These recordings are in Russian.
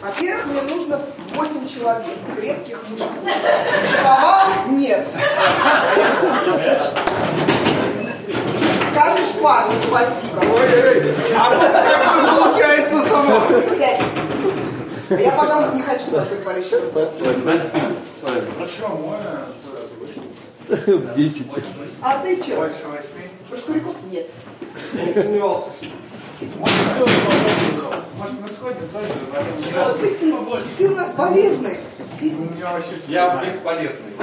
Во-первых, мне нужно 8 человек, крепких мужиков. Шаповалов нет. Скажешь парню спасибо. Ой-ой-ой, а как получается само? Сядь. Я потом не хочу с тобой говорить, что Хорошо, можно 10. А ты что? больше 8? Проскуряков нет. Не сомневался. Может, мы сходим тоже? Вот посиди, ты у нас болезный. Сиди. У меня вообще все. Я бесполезный.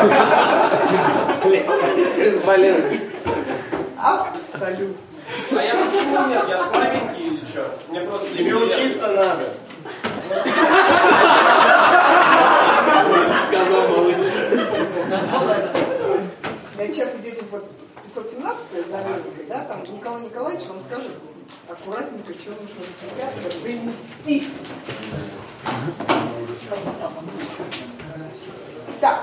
Бесполезный. Абсолютно. А я почему нет? Я слабенький или что? Мне просто Тебе учиться надо. Сказал малыш. Сейчас идете под 517 за рынкой, да, там Николай Николаевич вам скажет аккуратненько, что нужно за 50 вынести. Так.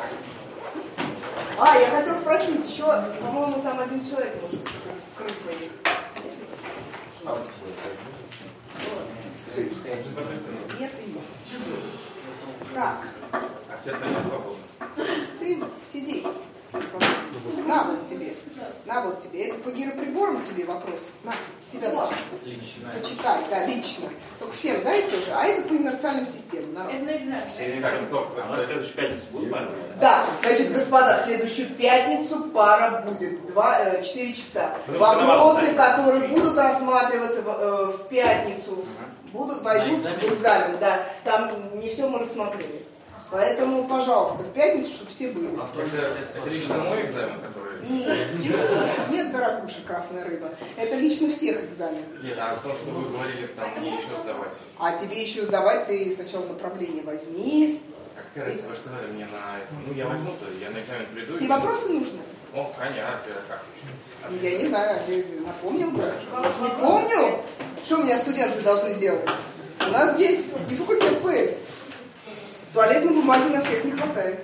Я хотел спросить, еще, по-моему, там один человек может вкрыть мои. Нет и есть. Так. А все остальные свободны. Ты сиди. На вот тебе. На вот тебе. Это по гироприборам тебе вопрос. На, с тебя даже. лично. Почитай, да, лично. Только всем дай тоже. А это по инерциальным системам. Народ. Это на экзамен. А на следующую пятницу будет пара? Да, значит, господа, в следующую пятницу пара будет 4 часа. Ну, Вопросы, да. которые будут рассматриваться в пятницу, войдут в экзамен. Да, там не все мы рассмотрели. Поэтому, пожалуйста, в пятницу, чтобы все были. Это лично мой экзамен, который... Нет, дорогуша, красная рыба. Это лично всех экзаменов. Нет, а то, что вы говорили, там мне еще сдавать. А тебе еще сдавать, ты сначала направление возьми. А какая разница, вы же сказали мне на... Ну, я возьму-то, я на экзамен приду. Тебе вопросы нужны? О, понятно, как еще? Я не знаю, ты напомнил бы. Я же не помню, что у меня студенты должны делать. У нас здесь не факультет ПС. Туалетной бумаги на всех не хватает.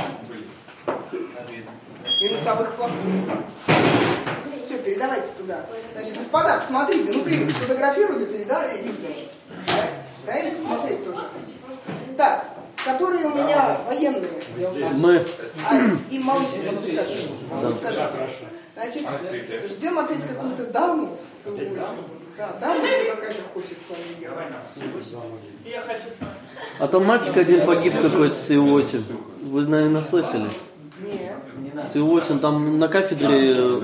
И носовых платков. Все, передавайте туда. Значит, господа, посмотрите, ну-ка их сфотографируй, да передай людям. Да, или посмотреть тоже. Так, которые у меня военные. Мы. Ась и Малыхин, скажите. Значит, ждем опять какую-то даму с 8. Да, дама еще какая-то хочет с вами ехать. Я хочу сам. А там мальчик один погиб какой-то с Ил-8. Вы, наверное, слышали? Нет. С Ил-8 там на кафедре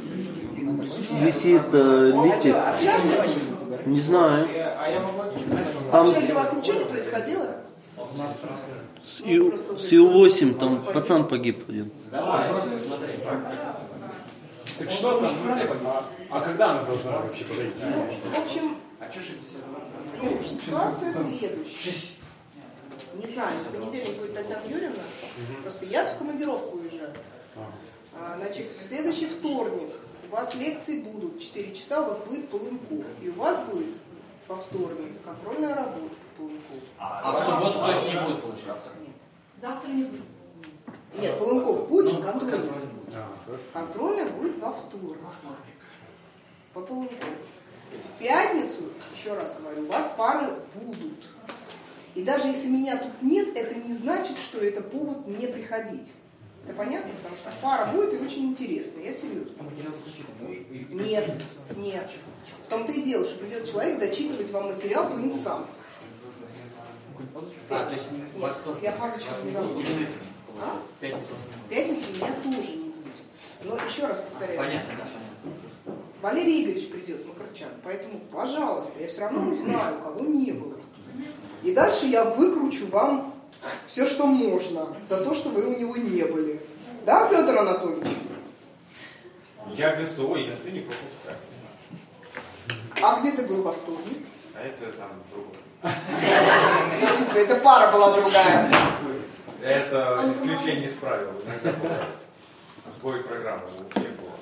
висит листик. Не знаю. Там... Вообще у вас ничего не происходило? С Ил-8 там пацан погиб один. Давай, просто смотри. Так что там? А когда она должна вообще подойти? В общем, ситуация следующая. Не знаю, в понедельник будет Татьяна Юрьевна. Просто я в командировку уезжаю. Значит, в следующий вторник у вас лекции будут. 4 часа у вас будет Полынков. И у вас будет во вторник контрольная работа по Полынкову. А в субботу, то есть, не будет получаться? Завтра не будет. Нет, Полынков будет, контрольная. Контрольный будет. Контрольная будет во вторник. По Полынкову. В пятницу, еще раз говорю, у вас пары будут. И даже если меня тут нет, это не значит, что это повод не приходить. Это понятно? Потому что пара будет и очень интересно. Я серьезно. Нет, нет. В том-то и дело, что придет человек дочитывать вам материал по инсам. То есть вас тоже... Я пазочку не забуду. А? В пятницу меня тоже не будет. Но еще раз повторяю. Понятно, да. Валерий Игоревич придет, Макарчан. Поэтому, пожалуйста, я все равно узнаю, кого не было. И дальше я выкручу вам все, что можно, за то, что вы у него не были. Да, Петр Анатольевич? Я без СО и НС не пропускаю. А где ты был во вторник? А это там другое. Действительно, эта пара была другая. Это исключение из правил. Иногда бывает. Сбой программы у всех было.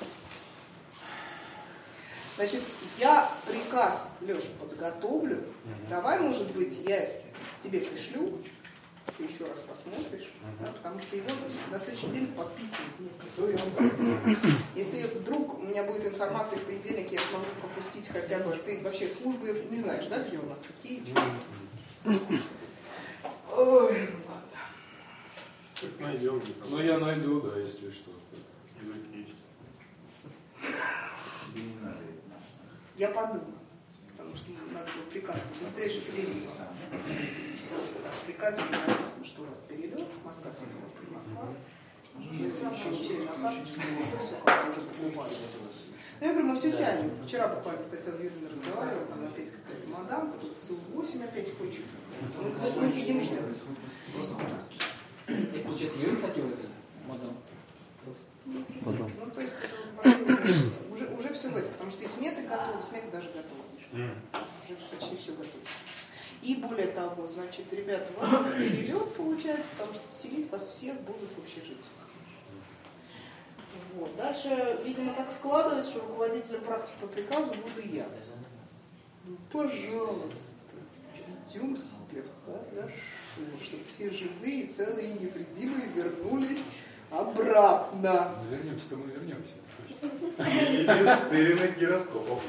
Значит, я приказ, Леш, подготовлю. Давай, может быть, я тебе пришлю, ты еще раз посмотришь, да, потому что его на следующей неделе подписывают некоторые. Если вдруг у меня будет информация в понедельник, я смогу пропустить хотя бы, ты вообще службы не знаешь, да, где у нас какие? Ой, Найдем. Ну я найду, да, если что. я подумаю, потому что надо было приказ быстрее перелет. В приказе написано, что у вас перелет, Москва, Симферополь, Москва. Еще через на карточку, все как-то уже побывались. Ну, я говорю, мы все тянем. Вчера буквально, кстати, с Юриной разговаривала, там опять какая-то мадам, СУ-8 опять хочет. Мы сидим ждем. И получается, ее инициатива это мадам? Ну, то есть, уже все в этом, потому что и сметы готовы, сметы даже готовы. Уже почти все готово. И более того, значит, ребята, у вас перелет получается, потому что селить вас всех будут в общежитии. Вот. Дальше, видимо, так складывается, что руководителем практики по приказу буду я. Ну, пожалуйста, идем себе хорошо, чтобы все живые, целые и невредимые вернулись обратно. Вернемся-то мы вернемся. Без тыренных гироскопов.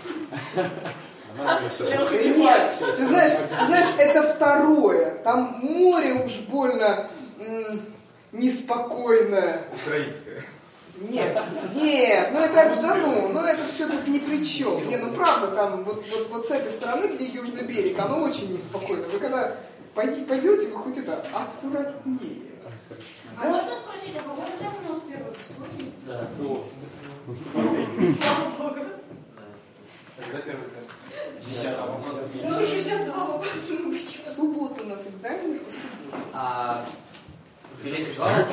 Нет, ты знаешь, это второе. Там море уж больно неспокойное. Украинское. Нет, ну это все тут ни при чем. Не, ну правда, там вот с этой стороны, где южный берег, оно очень неспокойно. Вы когда пойдете, вы хоть это аккуратнее. А можно спросить, а кого взял у нас первый посмотрите? Да, Слава Богу. Когда первый класс? 10-го. Ну, 62-го. В субботу у нас экзамены по субботу. А в билете два вопроса?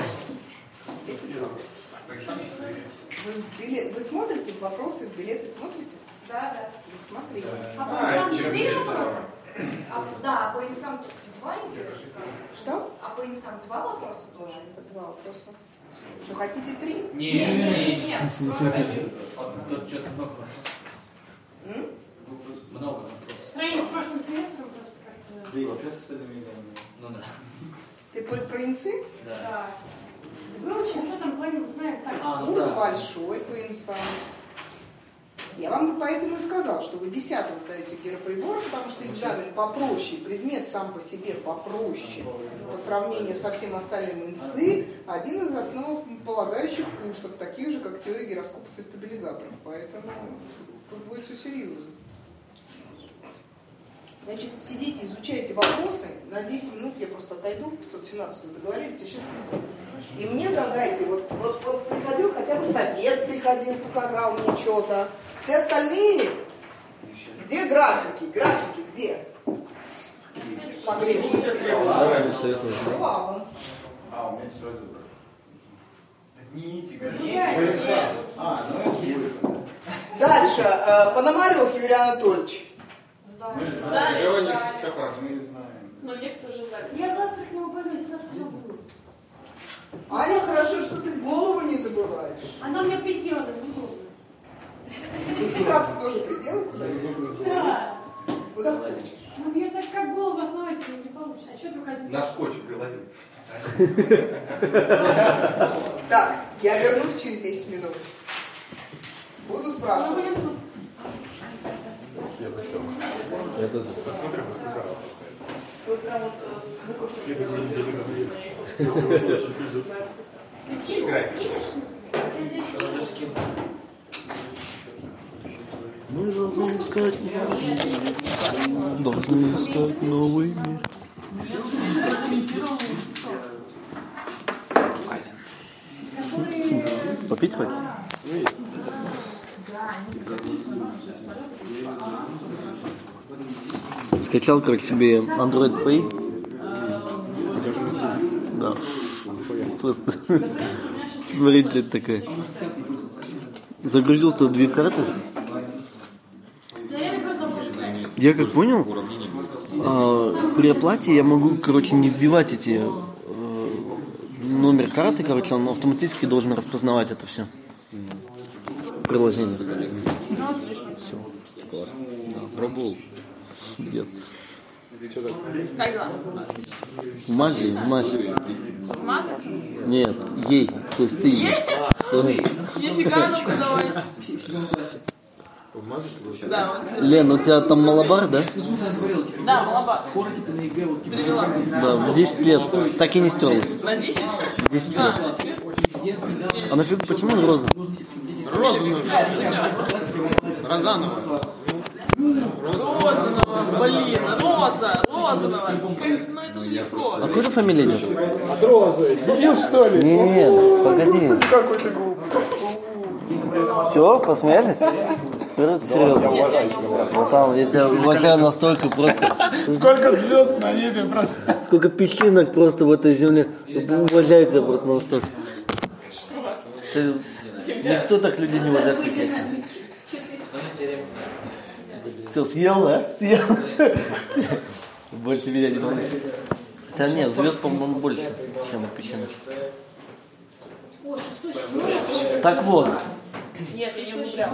Вы смотрите вопросы, билеты смотрите? Да. Ну, смотрите. А по инсам 4 вопроса? Да, а по инсам 2 не Что? А по инсам 2 вопроса тоже? Это 2 вопроса. Что, хотите 3? Нет, просто... Тут что-то много вопросов. Много вопросов. В сравнении с прошлым семестром просто как-то... Да и вообще с соседями экзаменами. Ну да. Ты про инсы? Да. Да. Выучим, что там планируем, знаем так. Ну Курс да. большой по инсам. Я вам поэтому и сказал, что вы 10-го сдаете гироприбор, потому что экзамен попроще, предмет сам по себе попроще. По сравнению со всем остальным инсы, один из основополагающих курсов, таких же, как теория гироскопов и стабилизаторов. Поэтому тут будет все серьезно. Значит, сидите, изучайте вопросы. На 10 минут я просто отойду в 517-ю, договорились, я сейчас приду. И мне задайте, вот приходил, хотя бы совет приходил, показал мне что-то. Все остальные, где графики? Графики где? Погрешно. Право. А, у меня все разобрано. Не эти Ну это будет. Дальше. Пономарев Юрий Анатольевич. Все хорошо. Мы знаем. Но лекция уже запись. Я завтра к нему пойду, я завтра забуду. Аня, хорошо, что ты голову не забываешь. Она мне придела, неудобно. И тетрадку тоже приделай куда-нибудь. Да. Куда хочешь. Ну мне так как голову основательно не получится. А что ты хотел? На скотч в голове. Так, я вернусь через 10 минут. Буду спрашивать. Я засел. Посмотрим. Вот прям вот звуков Ты скинешь, в смысле? Что уже скину? Мы должны искать новый мир. Попить хочешь? Скачал, короче, себе Android Pay. Да. Просто смотрите, что это такое. Загрузил туда 2 карты. Я как понял, при оплате я могу, короче, не вбивать эти номер карты, короче, он автоматически должен распознавать это все. Приложение. Все. Классно. Да, пробовал. Нет. Мажи. Мазать? Нет, ей. То есть ты ей. Нифига, ну-ка давай. Да, вот сюда. Лен, у тебя там малабар, да? Да, малабар. Да, в 10 лет. Так и не стерлась. На 10? 10 лет. А нафиг, почему он роза? Розанова. Розанова. Розанова, блин, Розанова. Ну это же легко. Откуда фамилия идет? От розы. Дебил, что ли? Нет, погоди. Какой ты глупый. Все, посмеялись? Теперь это серьезно. Вот там, я тебя уважаю настолько просто. Сколько звезд на небе просто. Сколько песчинок просто в этой земле. Уважаю тебя просто настолько. Никто так людей не уважает. Все, съел, да? Съел. Больше меня не волнует. Хотя нет, звезд, по-моему, больше, чем у песчинок. Так вот. Нет, я не умудряла.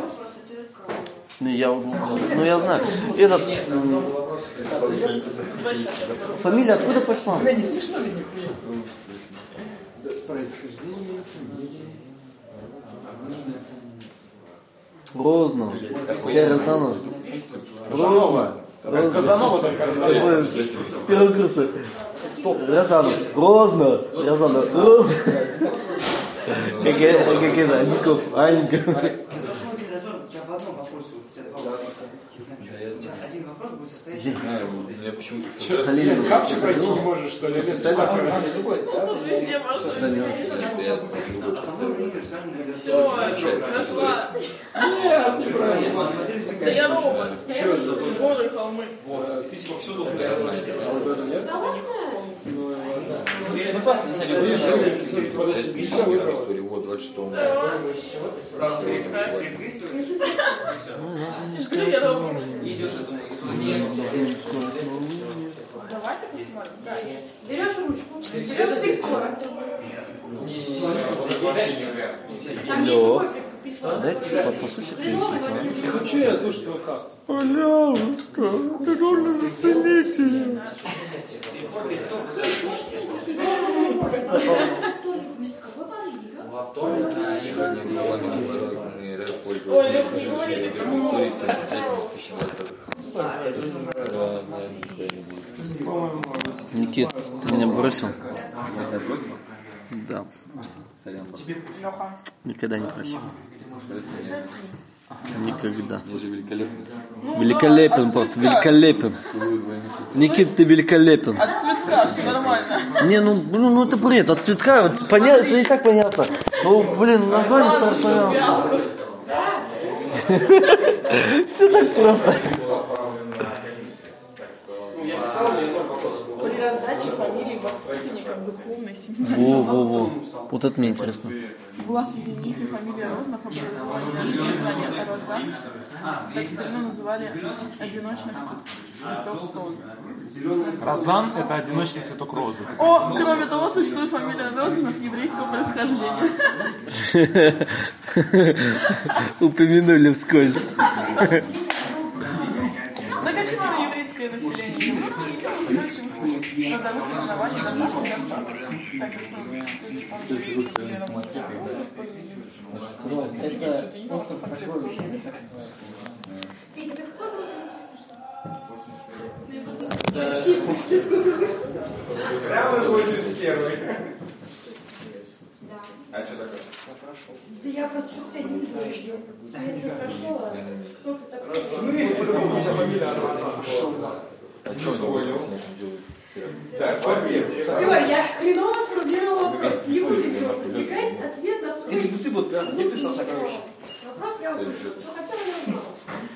Ну я знаю. Этот. Фамилия откуда пошла? Не смешно ли Происхождение Розно. Я Розанова. Розанова. Казанова только Розанова. С первого курса. Розанов. Розно. Розанов. Розно. Как это, Аньков. Аньков. один вопрос будет состоять... Я почему-то... Капчу пройти не можешь, что ли? Везде машины. Все, нашла. Нет, да я робот. Горы, холмы. Ты типа всюду я Вот, 26 Скажи, я робот. Давайте посмотрим. Да. Берешь ручку, берешь декор. Там есть такой прикрепленный. Дайте послушать песню. Не хочу я слушать твою касту. Пожалуйста, ты должен заценить. Во вторник на Ой, Лёх, не говори никому. Никит, ты меня бросил? Да. Никогда не прощу. Никогда. Великолепен просто, великолепен. Никит, ты великолепен. От цветка все нормально. Не, ну это бред, от цветка, вот, понятно, это и так понятно. Ну, блин, название страшно. Все так просто. При раздаче фамилии воспитанников духовной семьи. Во. Вот это мне интересно. Была среди них и фамилия Рознов, образование звание Роза. Так давно называли одиночных цветок розы. Розан – это одиночный цветок розы. О, кроме того, существует фамилия Розанов еврейского происхождения. Упомянули вскользь. Многочисленное еврейское население родовых оснований до самого конца. Прямо из первый. А что такое? Да я просто что тебя не видела. Если прошел, кто ты такой? А что он так, побег. Все, я хреново сформулировала вопрос. Не будет отвлекать ответ на свой. Если бы ты вот не писал сокровище. Вопрос я услышала. Что хотела, я узнала.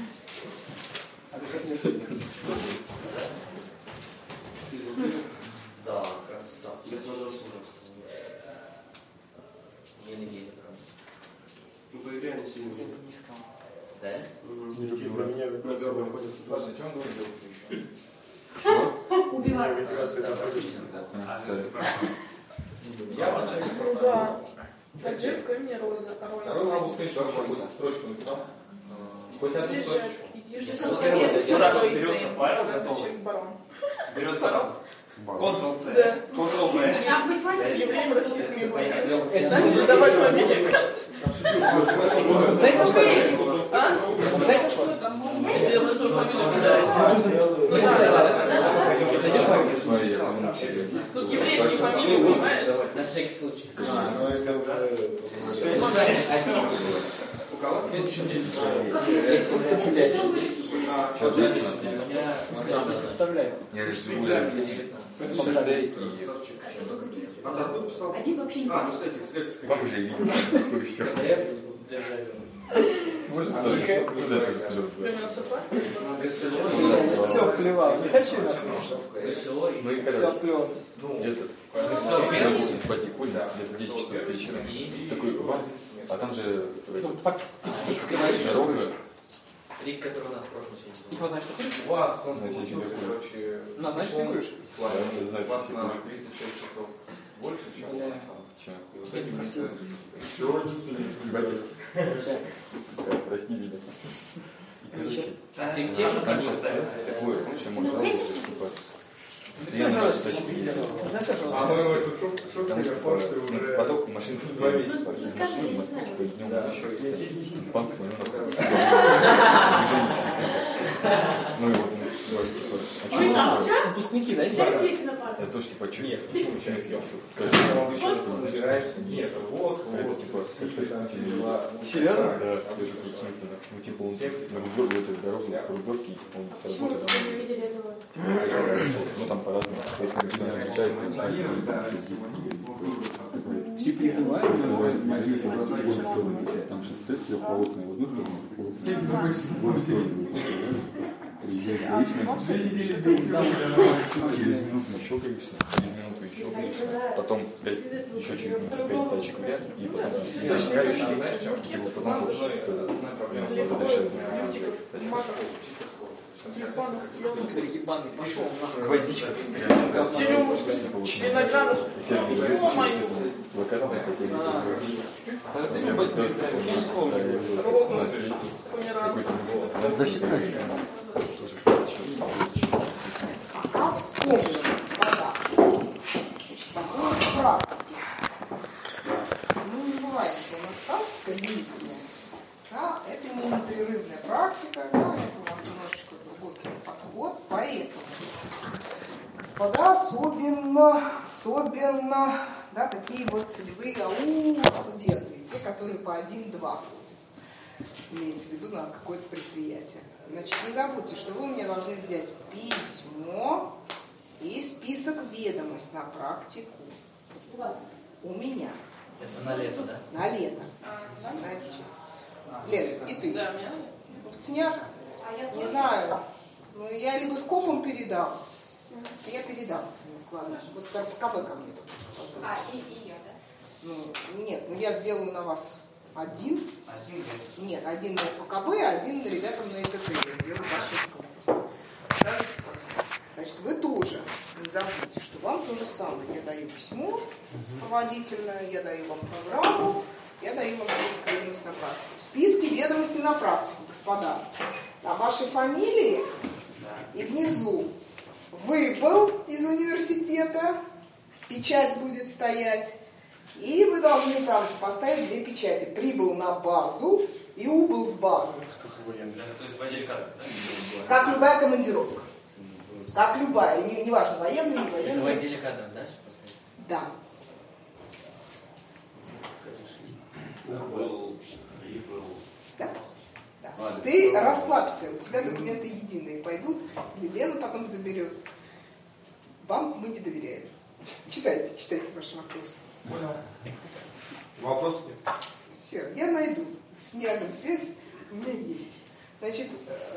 Да, красавчик. Я смотрел службу. Я не гей, правда. Ну, по игре они сильно. Да? Ладно, что он должен делать еще? Убиваться. Я вообще не Да. Так женское имя Роза. Вторую работу ты строчку написал? Хоть одну строчку. Берется файл, барон. берется Ctrl-C, Да. Ctrl-V. А в математике Евреем российскими боями. Начали давать фамилии в конце. Цей нашла? Тут еврейские фамилии, понимаешь? На всякий случай. Следующий день. Представляю. Один вообще не Ну с этих, с этих. Вам уже видно. Может, Примерно сопла? Все плевал. Не хочу на ну и Все короче, плевал. где-то потекут, где-то 10 часов вечера. Такой бац, а там же дорога. Рик, который у нас в прошлом И сезоне. вот, значит, ты куришь? У вас он На сессии получился, закурил. короче, Ну, значит, ты куришь. Я знаю, у вас что на все 36 часов больше, чем у Бля. нас там. Че? Я не просил. Прости меня. Короче, А ты в те же там сейчас такое, короче, можно жаловаться, типа, постоянно раз тачки едет. А мы эту шутку Потому что поток машин из машины, Москвы, днем еще банк звонил на ну и вот, а что? Выпускники, да? Я точно почему? Нет, почему? Собираемся. Нет, вот. Серьезно? Да, я же в смысле, ну типа он на выборке, этой дороге, по выборке, он с Почему работы вы домой. не видели этого? Ну там по-разному. Если люди не отвечают, то Все перекрывают, там шоссе трехполосное в одну сторону, в другую сторону. Приезжает встречный, через минуту еще, конечно, потом еще через минуту 5 тачек вверх, и потом зажигающий, и вот потом Ебаный, пошел нахуй. гвоздичка. Черемушка, виноградов. Ё-моё. Пока вспомним, господа, значит, такую практику. Мы не забываем, что у нас практика длительная. Да, это не непрерывная практика, да, это у нас немножечко другой подход, поэтому, господа, особенно, да, такие вот целевые студенты, те, которые по 1-2 ходят, имеется в виду на какое-то предприятие. Значит, не забудьте, что вы у меня должны взять письмо и список ведомостей на практику. У вас. У меня. Это на лето, да? На лето. Знаете, Лена, и ты? Да, меня. Вцняк? Не знаю. Ну, я либо скопом передам. Я передам Вцняк, ладно. Вот КБ ко мне только. И я, да? Ну, нет, ну я сделаю на вас один. Нет, один на ПКБ, один ребятам на ИТТ. Я сделаю по 6 Значит, вы тоже не забудьте, что вам то же самое. Я даю письмо сопроводительное, я даю вам программу, я даю вам список ведомостей на практику. В списке ведомостей на практику, господа, там ваши фамилии и внизу выбыл из университета, печать будет стоять, и вы должны там поставить 2 печати. Прибыл на базу и убыл с базы. То есть в отделе кадров, да? Как любая командировка. Как любая, неважно, военная, не Это в военная. отделе кадров, да? Да. Да? Да. Ты расслабься, у тебя документы единые пойдут, или Лена потом заберет. Вам мы не доверяем. Читайте ваши вопросы. Вопрос нет. Все, я найду. С снягом связь у меня есть. Значит,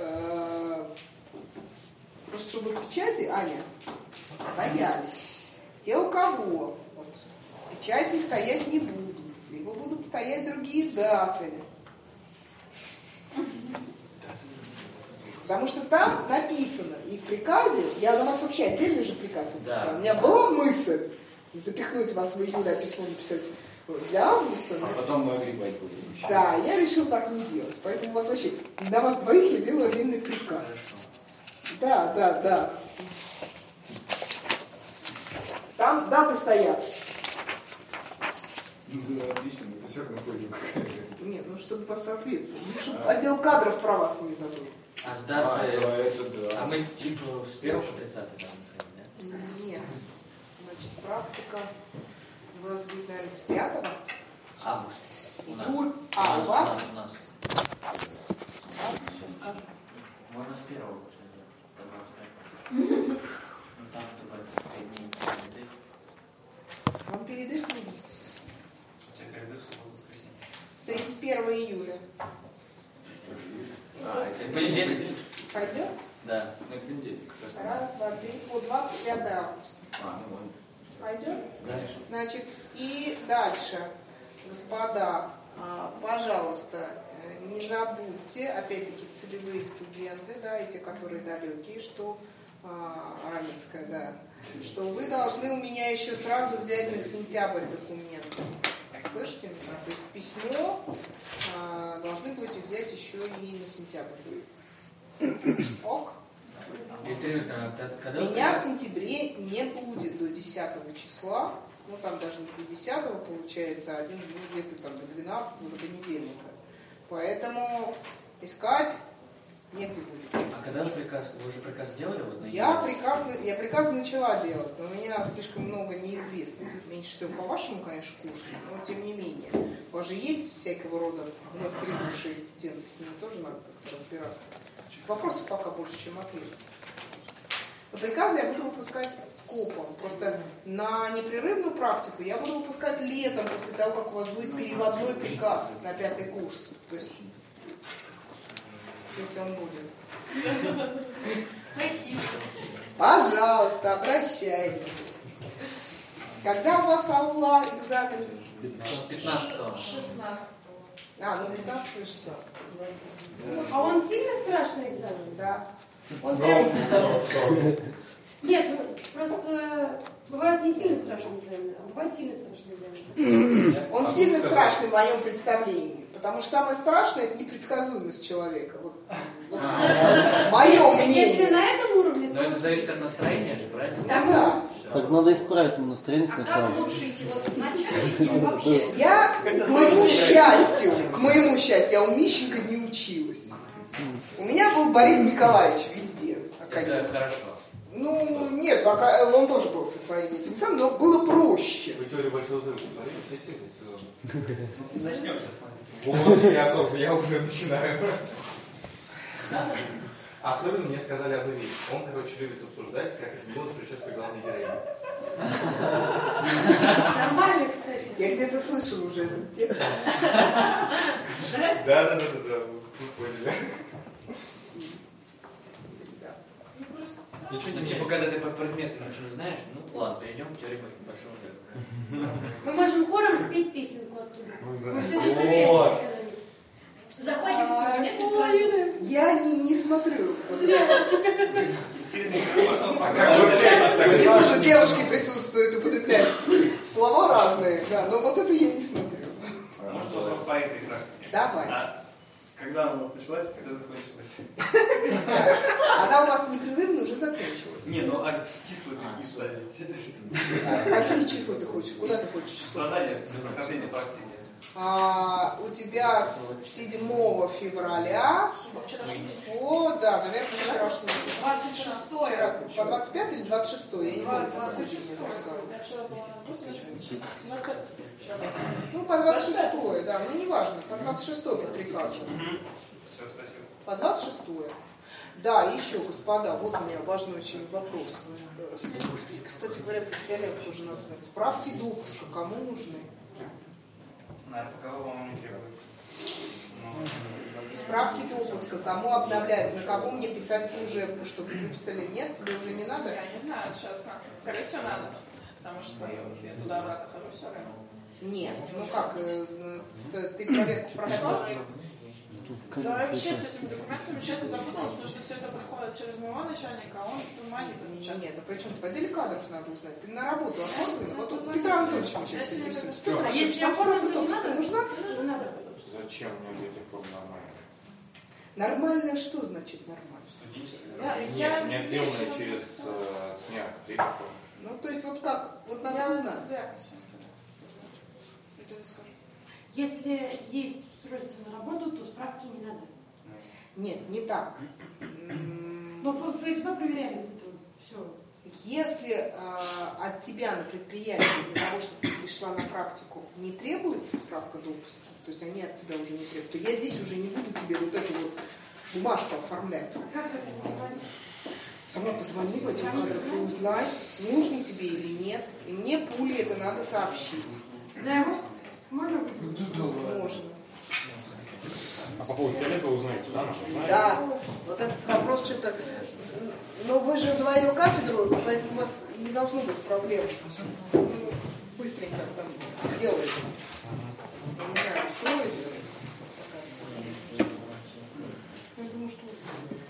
просто чтобы печати, Аня, стояли. Те, у кого вот, печати стоять не будут, либо будут стоять другие даты. Потому что там написано, и в приказе, я на вас вообще отдельный же приказ выпускала. Да. У меня была мысль запихнуть вас в июле, а письмо написать для августа. А потом мы огребать будем. Да, я решил так не делать. Поэтому у вас вообще, для вас двоих я делаю отдельный приказ. Да. Там даты стоят. Отлично, это все находим. Нет, ну чтобы по соответствию. Ну, чтобы отдел кадров про вас не забыл. А с даты... это да. А мы типа с 1 по 30, да? Нет. Значит, практика у вас будет, наверное, с 5 Август. У нас. Июль. А, у вас? У нас. Сейчас скажу. Можно с 1 по 25. Ну там, чтобы 5 дней. Вам передышка будет? У тебя передышка суббота, воскресенье. С 31 июля. Это понедельник? Пойдет? Да. На понедельник. Раз, два, три, по 25 августа. Ну ладно. Пойдет? Дальше. Значит, и дальше, господа, пожалуйста, не забудьте, опять-таки, целевые студенты, да, и те, которые далекие, что Раменская, да, что вы должны у меня еще сразу взять на сентябрь документы. Слышите меня? То есть письмо должны будете взять еще и на сентябрь. Ок? Виктория Викторовна, когда Меня в сентябре не будет до 10 числа, ну там даже не до 10 получается, а где-то там до 12, до понедельника. Поэтому искать негде будет. А когда же приказ? Вы уже приказ сделали? Вот, Я приказ начала делать, но у меня слишком много неизвестных. Меньше всего по вашему, конечно, курсу, но тем не менее. У вас же есть всякого рода вновь прибывшие студенты, с ними тоже надо как-то разбираться. Вопросов пока больше, чем ответов. Но приказы я буду выпускать скопом. Просто на непрерывную практику я буду выпускать летом, после того, как у вас будет переводной приказ на 5-й курс. То есть, если он будет. Спасибо. Пожалуйста, обращайтесь. Когда у вас аула, экзамен? 15-го. 16-го. Ну 15 и 16. А он сильно страшный экзамен? Да. Он прям... Нет, ну просто бывают не сильно страшные экзамены, а бывают сильно страшные экзамены. Он сильно страшный в моем представлении. Потому что самое страшное — это непредсказуемость человека. Мое мнение. Если на этом уровне, Но это зависит от настроения же, правильно? Да. Так надо исправить ему настроение А сначала. как лучше идти? Вот начать или вообще? Я, к моему счастью, я у Мищенко не училась. У меня был Борис Николаевич везде. Это хорошо. Ну, нет, пока он тоже был со своими этим самым, но было проще. Вы теорию большого взрыва смотрите, все серии. Начнем сейчас смотреть. Вот, я тоже, я уже начинаю. Особенно мне сказали одну вещь. Он, короче, любит обсуждать, как изменилась прическа главной героини. нормально, кстати. Я где-то слышала уже этот текст. Да, вы поняли. Ну, типа, когда ты по предметам ничего не знаешь, ну ладно, перейдем к теории большого взрыва. Мы можем хором спеть песенку оттуда. Вот. Заходим в кабинет и сразу. Я не смотрю. А как вы общаетесь тогда? Вижу, что девушки присутствуют и употребляют слова разные, да, но вот это я не смотрю. Может, вопрос по этой практике. Давай. Когда она у нас началась и когда закончилась? Она у вас непрерывно уже закончилась. Не, ну а числа какие ставить? Какие числа ты хочешь? Куда ты хочешь числа? Страдания, прохождение практики. У тебя с 7 февраля по, да, наверное, вчерашний. 26-е. По 25 или 26? Я не помню. 26-е. Ну, по 26, да, ну неважно, по 26 по приказу. Все, спасибо. По 26. Да, и еще, господа, вот у меня важный очень вопрос. Кстати говоря, про фиолет тоже надо знать. Справки допуска кому нужны? На РФК, по-моему, не требует. Справки допуска кому обновлять? На кого мне писать служебку, чтобы выписали? Нет, тебе уже не надо? Я не знаю, честно. Скорее всего, надо. Потому что я туда-обратно хожу все время. Нет, ну как, ты проверку прошла? Да, вообще с этими документами честно запуталась, потому что все это приходит через моего начальника, а он в бумаге сейчас. Нет, ну причем в отделе кадров надо узнать. Ты на работу оформлена, вот тут Петра Анатольевича мы сейчас интересуемся. А если я справка оформлена, не допуска надо? нужна? Не надо. Зачем мне эти формы нормально? Нормальное что значит нормально? Нет, у меня сделано через СНЯК. Ну, то есть вот как, вот надо Я узнать. Если есть устройство на работу, то справки не надо. Нет, не так. Но ФСБ проверяли это все. Если от тебя на предприятии для того, чтобы ты пришла на практику, не требуется справка допуска, то есть они от тебя уже не требуют, то я здесь уже не буду тебе вот эту вот бумажку оформлять. Как это назвать? Сама позвони в отдел кадров и узнай, нужно тебе или нет. И мне пули это надо сообщить. Да, можно будет? Можно. А по поводу туалета узнаете, да? Да, вот этот вопрос что-то... Но вы же вдвоем кафедру, поэтому у вас не должно быть проблем. Быстренько там сделаете. Я не знаю, устроите. Я думаю, что устроите.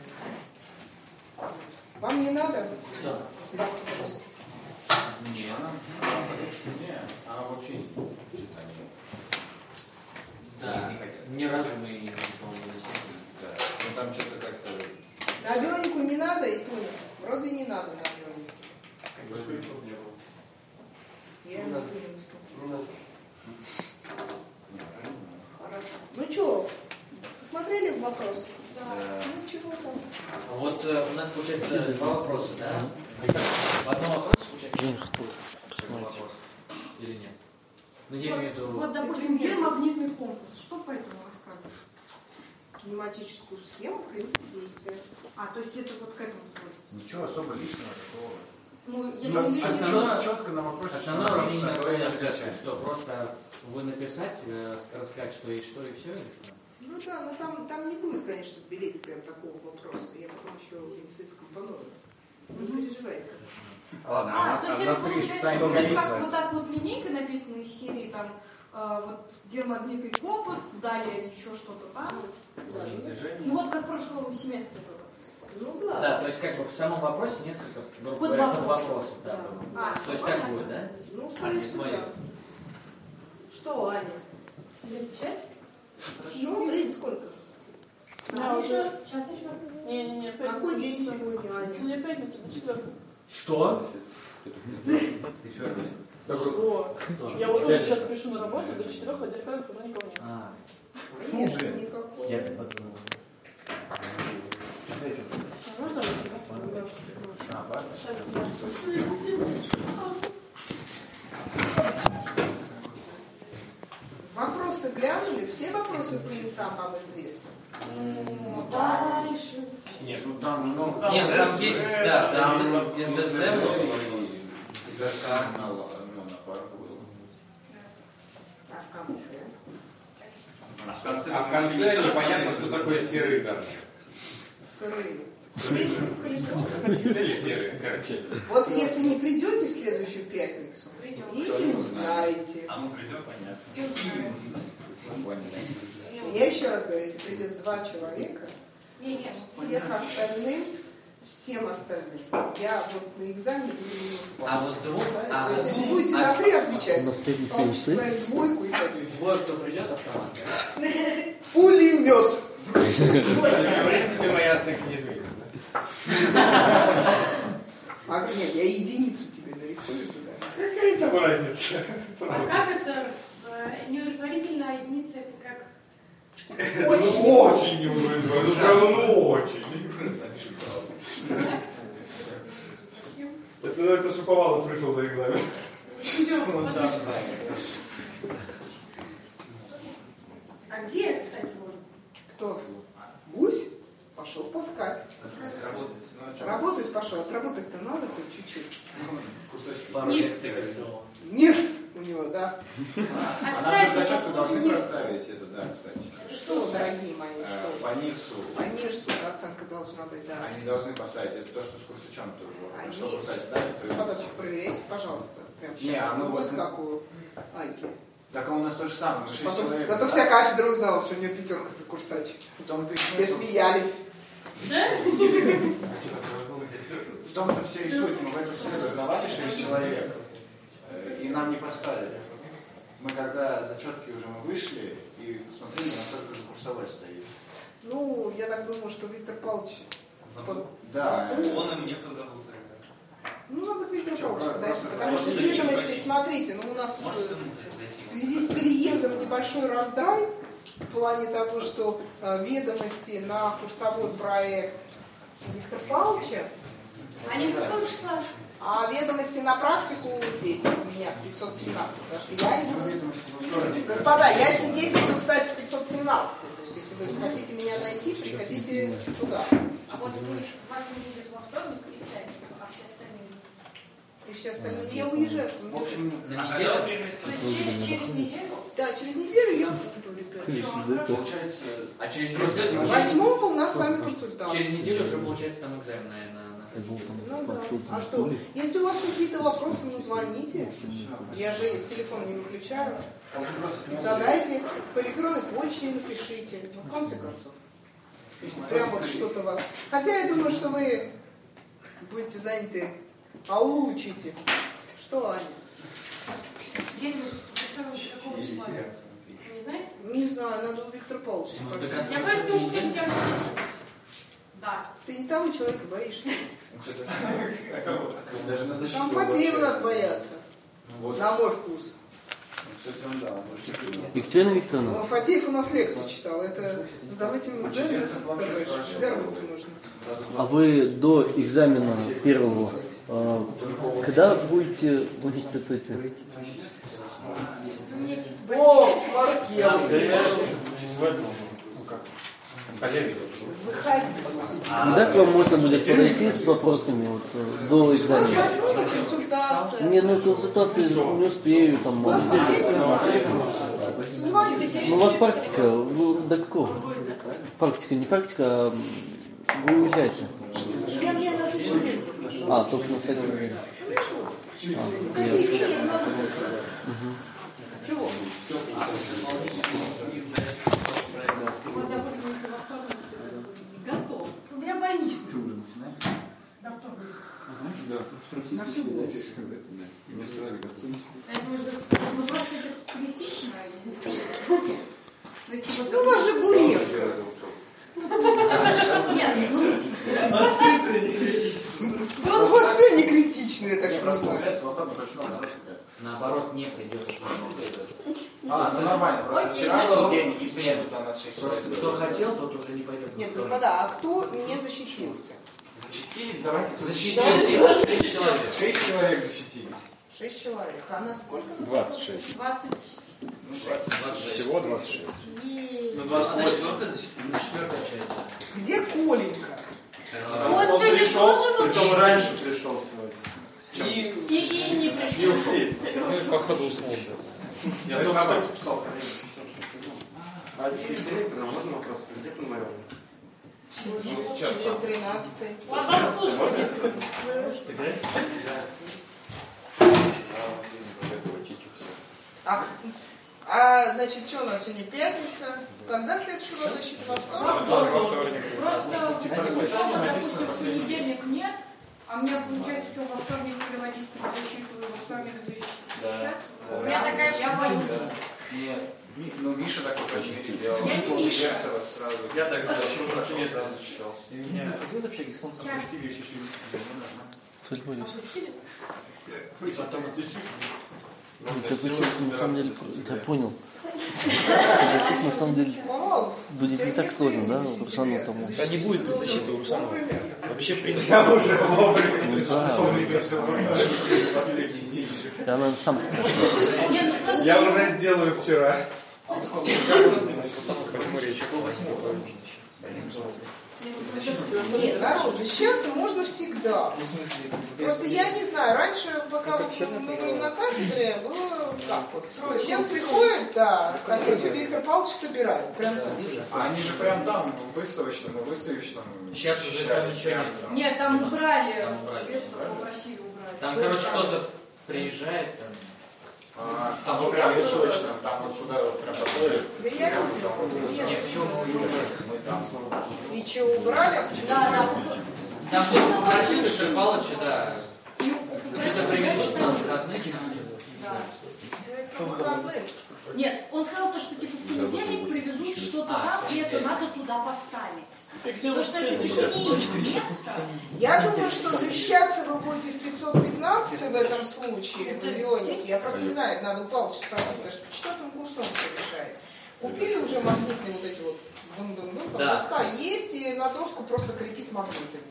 Вам не надо? Что? Справку просто. Не, а вообще что-то они... Да, ни разу мы не помнили. Да, но там что-то как-то... На авионику не надо и туник. Вроде не надо на авионику. Я не надо. Хорошо. Ну что, посмотрели вопрос? Да. Ну чего там? Вот у нас получается два вопроса, да? В одном вопросе получается два вопроса. Или нет? Ну я имею в виду... Вот, допустим, геомагнитный компас. Что по этому рассказывать? Кинематическую схему, принцип действия. То есть это вот к этому сводится? Ничего особо личного такого. Ну, если четко на вопрос. Основное уравнение на что просто вы написать, рассказать, что и что, и все, или что? Ну да, но там не будет, конечно, в билете прям такого вопроса. Я потом еще инсайт скомпоную. Не переживайте. Ладно, то есть это получается, как вот так вот линейка написана из серии, там, вот геомагнитный компас, далее еще что-то там. Ну вот как в прошлом семестре было. Ну да. Да, то есть как бы в самом вопросе несколько вопросов. Да. То есть так будет, да? Ну, скорее всего, да. Что, Аня? Ну, время сколько? Уже. Сейчас еще. Не-не-не. Какой день сегодня, Аня? Сегодня пятница, до 4. Что? Что? Я уже сейчас пишу на работу, до 4 в отделе кадров уже никого нет. Конечно, никакой. Я подумал. Можно выйти? Сейчас Вопросы глянули? Все вопросы по инсам вам известны? Да, нет, ну там много. Нет, там есть, да, там из ДСМ из ЗК на пару было. А в конце? А в конце непонятно, что такое серые данные. Сырые. Или серые, короче. Вот если не придете в следующую пятницу, и не узнаете. А мы придем, понятно. Я еще раз говорю, если придет 2 человека, всем остальным, я вот на экзамене буду не успевать. А вот двух... То есть, если будете на 3 отвечать, то свою двойку и пойдете. Двое, кто придет, автомат. Пулемет. В принципе, моя оценка не изменится. А нет, я единицу тебе нарисую туда. Какая там разница? А как это? Неудовлетворительная единица, это как? Очень неудовлетворительно. Ну, очень. Это называется, Шаповалов пришел на экзамен. Он сам знает. А где, кстати, он? Кто? Гусь? Пошел таскать. Работать пошел. Отработать-то надо хоть чуть-чуть. Пару лекций писал. Нирс у него, да. А нам же зачетку должны проставить это, да, кстати. Что, дорогие мои, что? По НИРСу. По НИРСу оценка должна быть, да. Они должны поставить. Это то, что с курсачом тоже было. Они... Что курсач сдали, то Господа, проверяйте, пожалуйста. Прямо сейчас. Не, а мы вот вот... как у Аньки. Так а у нас то же самое. 6 Потом, человек. зато вся кафедра узнала, что у нее 5 за курсач. Потом-то все смеялись. Да? В том-то все и суть. Мы в эту среду сдавали 6 человек. И нам не поставили. Мы когда зачетки уже мы вышли и посмотрели, насколько же курсовой стоит. Ну, я так думаю, что Виктор Павлович... Да. Он и мне позабыл тогда. Ну, надо к Виктору Павловичу подойти, потому что ведомости, смотрите, ну у нас тут в связи с переездом небольшой раздрай, в плане того, что ведомости на курсовой проект Виктора Павловича, Они в каком числе? а ведомости на практику здесь у меня 517. Потому что я иду... Господа, я сидеть буду, кстати, в 517. То есть, если вы хотите меня найти, приходите туда. А вот вас не будет во вторник и в пятницу, а все остальные? И все остальные. Я уезжаю. В общем, на неделю. То есть через неделю? Да, через неделю я буду, ребят. Получается, А через неделю... 8-го у нас с вами консультация. Через неделю уже получается там экзамен, наверное, на Ну да. А что? Если у вас какие-то вопросы, ну звоните. Я же телефон не выключаю. Задайте, по электронной почте напишите. Ну, в конце концов. Прям вот что-то вас. Хотя я думаю, что вы будете заняты аулу учите. Что, Аня? Какого числа? Не знаете? Не знаю, надо у Виктора Павловича спросить. Я просто утром тебя. Да. Ты не того человека боишься. даже на защиту. Там Фатеева надо бояться. На мой вкус. Кстати, он да, Екатерина Викторовна. Ну, Фатеев у нас лекции читал. Это сдавать ему экзамен, здороваться нужно. А вы до экзамена первого, когда будете в университете? О, Маркел! Заходи. Когда к вам можно будет подойти с вопросами вот, до экзамена? Консультация. Не, ну консультации не успею, там могу. Ну, у вас практика, вы до какого? Практика, не практика, а вы уезжаете. Я на следующий день. А, только на следующий день. Чего? Вот, допустим, если во вторник готов. У меня больничный. До вторника. На все будет. Ну просто это критично. Ну, у вас же бурев. Нет, ну... У вас все не критично, я так просто понимаю. получается, во вторник начну, Наоборот, не придется. ну нормально, просто вчера был день, и в среду там нас 6 человек. Кто хотел, тот уже не пойдет. Нет, господа, а кто не защитился? Защитились, давайте. Защитились 6 человек. 6 человек защитились. 6 человек. А на сколько? 26. 20. Всего 26. Ну, 28 ты защитил. Четвертая часть. Где Коленька? Он сегодня тоже был Притом есть? раньше пришел сегодня. И не Не пришел. ушел. Походу уснул где-то. Я только что писал, конечно. А директор, нам можно вопрос? Где Пономарев? Сейчас. 13-й. Ладно, слушай. А, значит, что у нас сегодня пятница? Когда следующий раз защита? Во вторник? Просто, допустим, в понедельник нет, а мне получается, что во вторник переводить защиту, во вторник защищаться. У меня такая Я боюсь. Нет, ну Миша такой почти делал. Я не Миша. Сразу. Я так сделал, что на себе сразу защищался. И меня... Опустили? Потом отличусь. Это защита, на самом деле, я понял. Защита, на самом деле, будет не так сложно, да, у Руслана тому. Да не будет защиты у Русанова. Вообще принцип. Я уже вовремя. Ну да. Я, наверное, сам попрошу. Я уже сделаю вчера. Пацаны, хоть мы речь. Нет, народ, защищаться можно всегда. Просто я не знаю, раньше, пока мы были на кафедре, было как вот. Студент приходит, да, комиссию Виктор Павлович собирает. Прям тут. А они же прям там, в выставочном. Сейчас уже там ничего нет. Нет, там убрали. Там убрали. Попросили убрать. Там, короче, кто-то приезжает, там. Там вот прям выставочном, там вот туда вот прям подходишь. Да я видела. Нет, все мы уже убрали. Мы там. И что, убрали? А почему? Да, да. Там что-то попросили Виктора Павловича, да. Что-то привезут на выходных. Нет, он сказал, что типа в понедельник привезут что-то там, и это надо туда поставить. Потому что это типа не место. Я думаю, что защищаться вы будете в 515 в этом случае, в Леонике. Я просто не знаю, надо у Павловича спросить, потому что 4 курсом все решает. В Купили уже магнитные вот эти вот дум-дум-дум, там доска есть, и на доску просто крепить магнитами.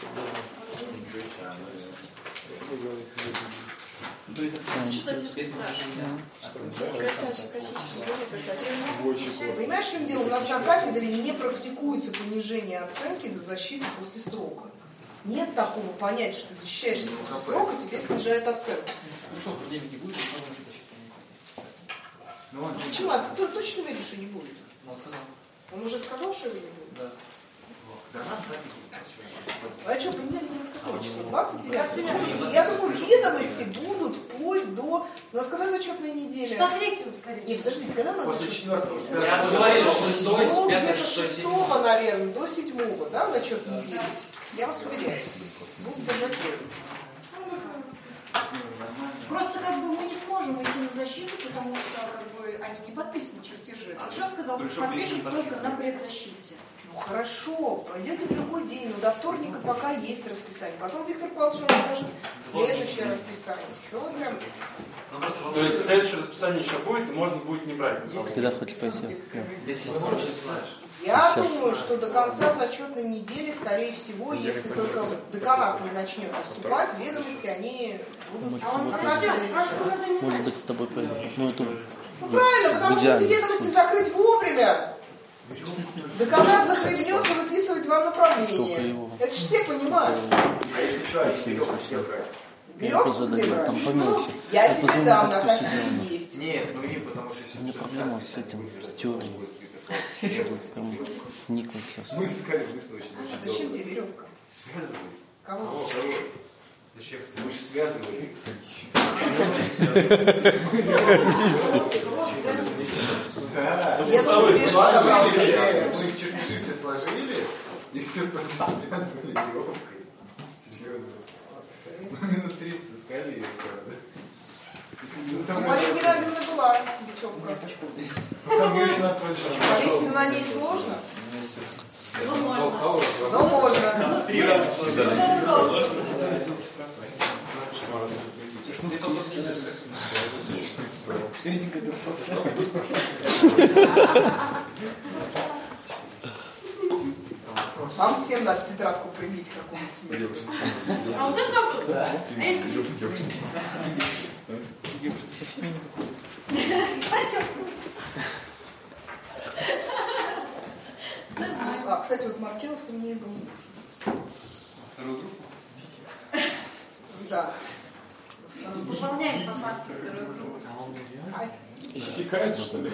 Понимаешь, в чем дело? У нас на кафедре не практикуется понижение оценки за защиту после срока. Нет такого понятия, что ты защищаешься после срока, тебе снижают оценку. Почему? А ты точно уверен, что не будет? Он уже сказал, что его не будет? Да. А что, понедельник не сказал число? 29. Я думаю, ведомости будут вплоть до... У нас когда зачетная неделя? Числа 3-го, скорее. Нет, подождите, когда у нас зачетная неделя? Я говорил, что 6, 5, где-то 6, 7. 6, наверное, до 7, да, зачетная неделя? Я вас уверяю. Будут держать ведомости. Просто как бы мы не сможем идти на защиту, потому что как бы они не подписаны чертежи. А что сказал, подпишут только на предзащите. Ну хорошо, пройдете в любой день, но до вторника пока есть расписание. Потом Виктор Павлович расскажет следующее расписание. Что прям... То есть следующее расписание еще будет, и можно будет не брать. Когда хочешь пойти? Я думаю, что до конца зачетной недели, скорее всего, если только деканат не начнет поступать, ведомости, они будут... Может быть, с тобой пойду. Ну, это правильно, потому что если ведомости закрыть вовремя, деканат захлебнется выписывать вам направление. Это же все понимают. А если что, Веревку где брать? Там помельче. Я тебе дам, на кафедре есть. Нет, ну не потому что если... У меня проблема с этим, с теорией. Прям вникнуть сейчас. Мы искали выставочный. Зачем тебе веревка? Связывали. Кого? Зачем? Мы же связывали. Я думаю, ты же мы чертежи все сложили и все просто связывали веревкой. Серьезно. Мы минут 30 искали ее, правда. У Марии Геразимовны была бечевка. Там Юрий Анатольевич. Если на ней сложно? Ну, можно. Ну, можно. 3 раза. Вам всем надо тетрадку прибить какую-нибудь. А вот это забыл. А если... А, кстати, вот Маркелов-то мне был нужен. Вторую группу? Да. Выполняем запасы второй группы. Иссякает, что ли?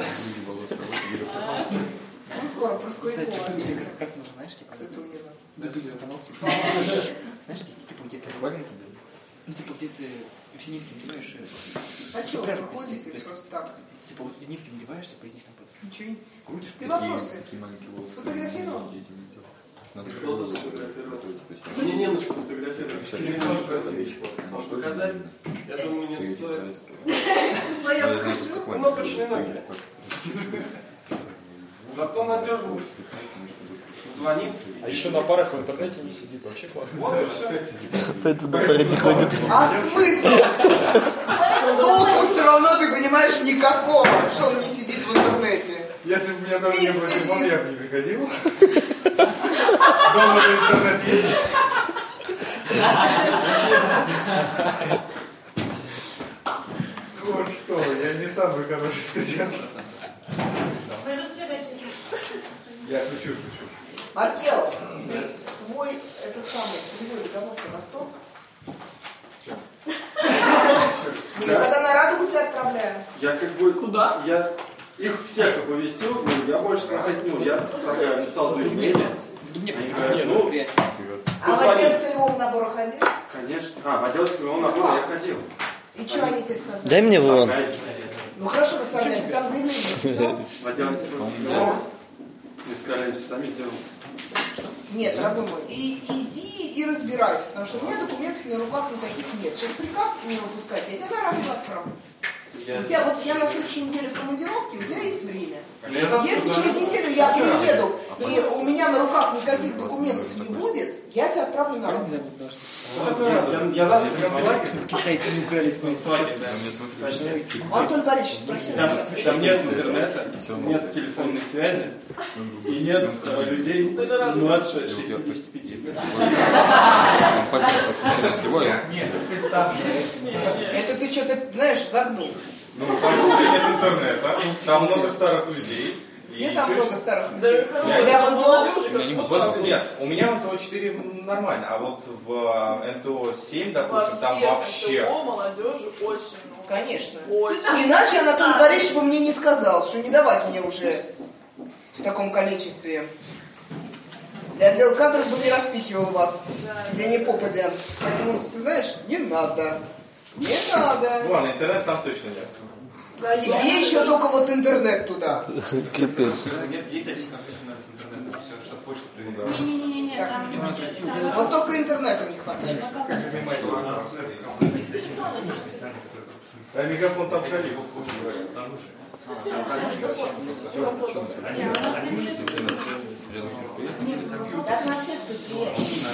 Он скоро про Скойкова. Как нужно, знаешь, типа, Сытунина. добить остановки. Знаешь, типа где-то валенки, ну типа где ты все нитки наливаешь. А что, вы ходите просто так? Типа вот нитки наливаешь, типа из них там ничего не крутишь. Ты вопросы сфотографировал? Кто-то сфотографировал. Мне не на что фотографировать. Телефон красивый. Можешь показать? Я думаю, не стоит. Кнопочные ноги. Зато надежно. Звонит. А еще на парах в интернете не сидит. Вообще классно. Вот и все. Поэтому на паре не ходит. А смысл? Толку все равно, ты понимаешь, никакого, что он не сидит в интернете. Если бы у меня дома не было телефона, я бы не приходил. Дома интернет есть. Вот что, я не самый хороший студент. Я шучу. Маркел, ты свой, этот самый, целевой договор на стол? Мы когда на Радугу тебя отправляем. Я как бы... Куда? Я их всех оповестил, я больше находил, я написал заявление. А в отдел целевого набора ходил? Конечно. В отдел целевого набора я ходил. И что они тебе сказали? Дай мне вон. Ну хорошо, расставляй, ты там заявление написал? В отдел целевого. Мне сказали, сами сделаем. Нет, дорогой мой, иди и разбирайся, потому что у меня документов на руках никаких нет. Сейчас приказ мне выпускать, я тебя на Радугу отправлю. У тебя вот я на следующей неделе в командировке, у тебя есть время. Если через неделю я приеду и у меня на руках никаких документов не будет, я тебя отправлю на Радугу. Я завтра прям в лагерь. Китайцы не украли твои слайды. Антон Борисович спросил. Там нет интернета, нет телефонной связи и нет людей младше 65. Это ты что-то, знаешь, загнул. Ну, там нет интернета, там много старых людей. Где там много старых людей? У тебя в НТО? Нет, у меня в НТО 4 нормально, а вот в НТО 7, допустим, там вообще... НТО молодежи очень много. Конечно. Очень. Иначе Анатолий Борисович бы мне не сказал, что не давать мне уже в таком количестве. Для отдела кадров бы не распихивал вас, где не попадя. Поэтому, ты знаешь, не надо. Не надо. Ну ладно, интернет там точно нет. Тебе еще только вот интернет туда. Капец. Есть один компьютер с интернетом, все, чтобы почту придумать. Не-не-не, там... Вот только интернета не хватает. А мегафон там шалит. Так на всех предприятиях.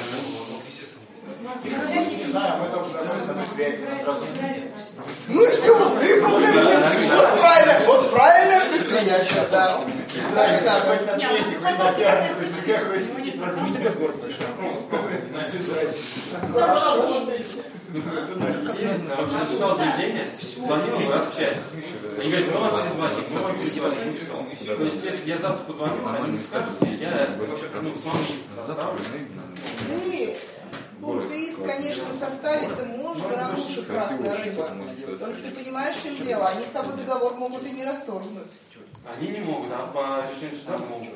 Не знаю, мы только на предприятии сразу. Ну и все, и проблем нет. Вот правильно предприятие, да. Знаешь, хоть на третьих, хоть на пятых, хоть на какой сети, просто не так город совершенно. Хорошо. Я написал заявление, звонил раз в 5. Они говорят, ну ладно, не звони, мы вам перезвоним. То есть, если я завтра позвоню, они не скажут, я смогу составлю. Ты иск, конечно, составить ты можешь, дорогуша красная рыба. Только ты понимаешь, в чем дело. Они с тобой договор могут и не расторгнуть. Они не могут, а по решению суда могут.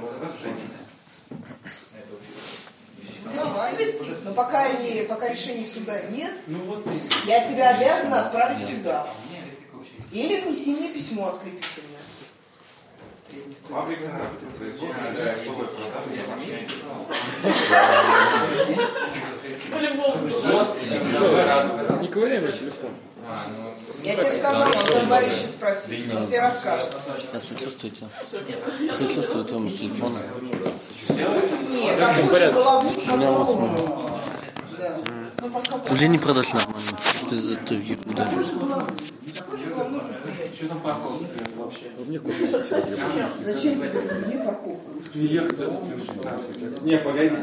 Давай. Но пока решения суда нет, я тебя обязана отправить туда. Или внеси мне письмо открепительное. Не ковыряй мой телефон. Я тебе сказала, Антон Борисович спросил, он тебе расскажет. Я сочувствую тебя. Сочувствую твоему телефону. Нет, там больше голову по-другому. Или не продашь нормально. Ты за торги куда? Что там парковка вообще? Зачем тебе где парковка? Не, погоди.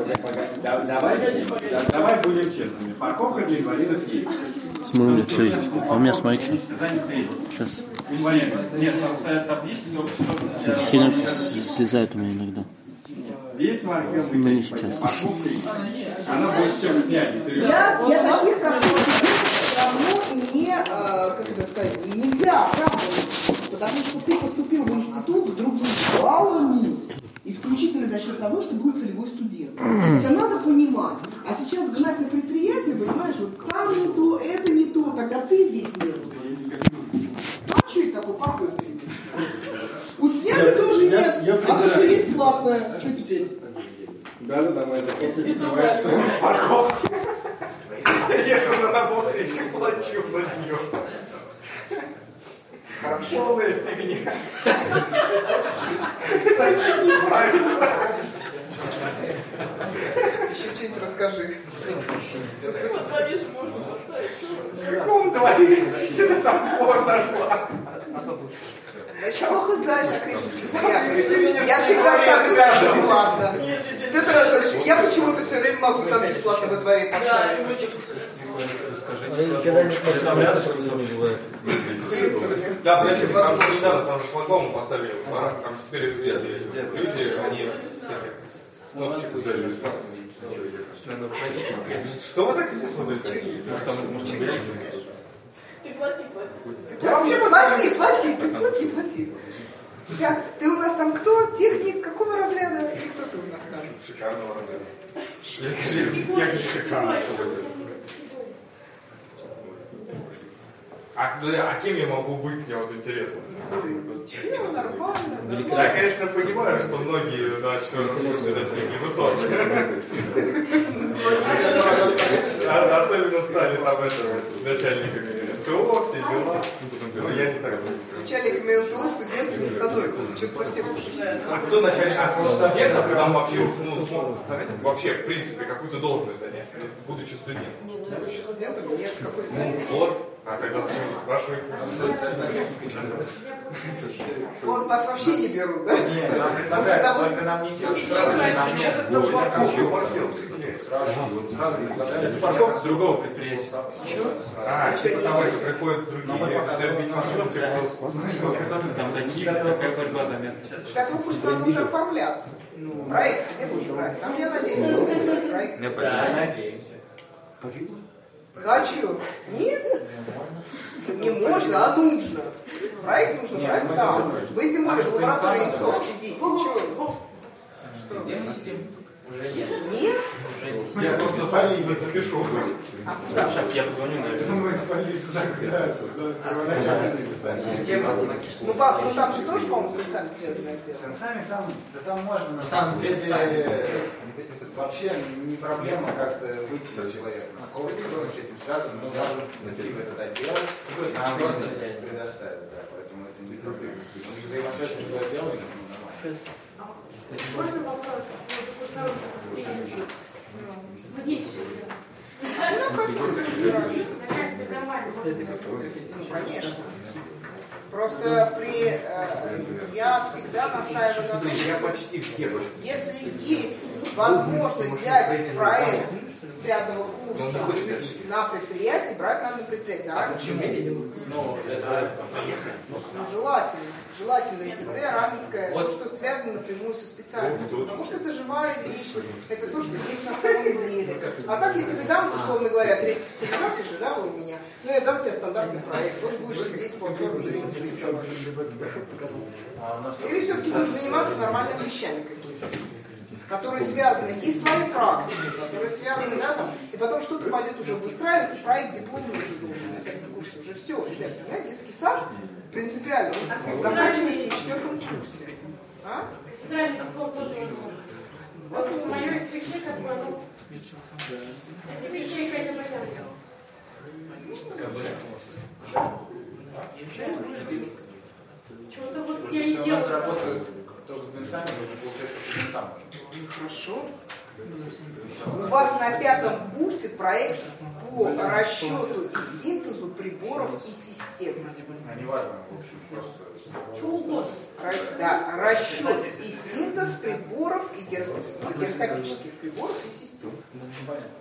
Давай будем честными. Парковка для инвалидов есть. Смотри, что есть. А у меня, смотрите. Сейчас. Нет, там стоят таблички, только что... Херенка слезает у меня иногда. Здесь марка. Но не сейчас. Она больше, чем снять. Я таких, как все равно не, как это сказать, нельзя оправдывать, потому что ты поступил в институт с другими баллами, исключительно за счет того, что был целевой студент. Это надо понимать. А сейчас гнать на предприятие, понимаешь, вот там не то, это не то, тогда ты здесь нет. А что это такое парковка? Вот сняли тоже нет, а то, что есть платное. Что теперь? Мы это с парковки. Если на работу еще плачу за нее. Хорошо. Полная фигня. Значит, неправильно. Еще что-нибудь расскажи. Во дворе же можно поставить. В каком дворе? Ты там двор нашла. Значит, плохо знаешь о кризисе. Я всегда ставлю так бесплатно. Петр Анатольевич, я почему-то все время могу там бесплатно во дворе поставить. Да, подожди, там же недавно, там же шлагбаум поставили, там же теперь люди, они с этих кнопочек даже. Что вы так себе смотрите? Ты плати. Я вообще плати. Ты у нас там кто? Техник какого разряда? Или кто ты у нас там? Шикарного разряда. Техник шикарного. А кем я могу быть, мне вот интересно. Чего, нормально. Я, конечно, понимаю, что многие на 4-м курсе достигли высот. Особенно стали там начальниками что, все дела. Ну, я не так. Начальниками ЛТУ студенты не становятся. Что-то совсем слушаешь. А кто начальник? Студентов там вообще, вообще, в принципе, какую-то должность занять, будучи студентом. Будучи студентом? Нет, с какой стати? Вот. А тогда почему спрашиваете? Вот вас вообще не берут, да? Нет, только нам не делают. Сразу предлагают. Это парковка с другого предприятия. А, типа там приходят другие офицеры машины. Там такая борьба за место. Так вы пусть надо уже оформляться. Проект где будешь брать? Там, я надеюсь, вы будете брать проект. Да, надеемся. А что? Нет? Не можно, а нужно. Проект нужно брать там. Вы тем более в лаборатории ИНСОВ сидите. Что? Где мы сидим? Уже нет. Нет? Уже нет. Я просто спалили, напишу. А куда? Я позвоню, наверное. Мы свалили туда, куда с первоначально приписали. Ну там же тоже, по-моему, с сенсами связанное дело. С сенсами там, да там можно, на самом деле, вообще не проблема как-то выйти человека. Кто с этим связан, мы можем найти в этот отдел, нам просто предоставить. Да, поэтому это не проблема. Взаимосвязь между отделами нормально. Можно вопрос? Ну, конечно. Просто я всегда настаиваю на том, что если есть возможность взять проект 5-го курса на предприятии, брать надо на предприятие. А почему? Ну, это желательно. Желательно ИТТ, Раменское, то, что связано напрямую со специальностью. Потому что это живая вещь, это то, что есть на самом деле. А так я тебе дам, условно говоря, 3 специализации же, да, вы у меня. Ну, я дам тебе стандартный проект. Вот будешь сидеть в платформе рисовать. Или все-таки будешь заниматься нормальными вещами какими-то, которые связаны и с твоей практикой, которые связаны, да, там, и потом что-то пойдет уже выстраиваться, проект дипломный уже должен, на 5-м курсе уже все, ребята, понимаете, детский сад принципиально заканчивается на 4-м курсе. А? Федеральный диплом тоже возможно. Мое исключение, как бы, оно... Если бы еще и какая-то вариант. Что не будешь делать? Чего-то вот я не У делаю. нас работают только с бензами, получается, только бензам. Хорошо. У вас на 5-м курсе проект по расчету и синтезу приборов и систем. Не важно, в общем, просто... Чего угодно. Да, расчет и синтез приборов и гироскопических приборов и систем. Понятно.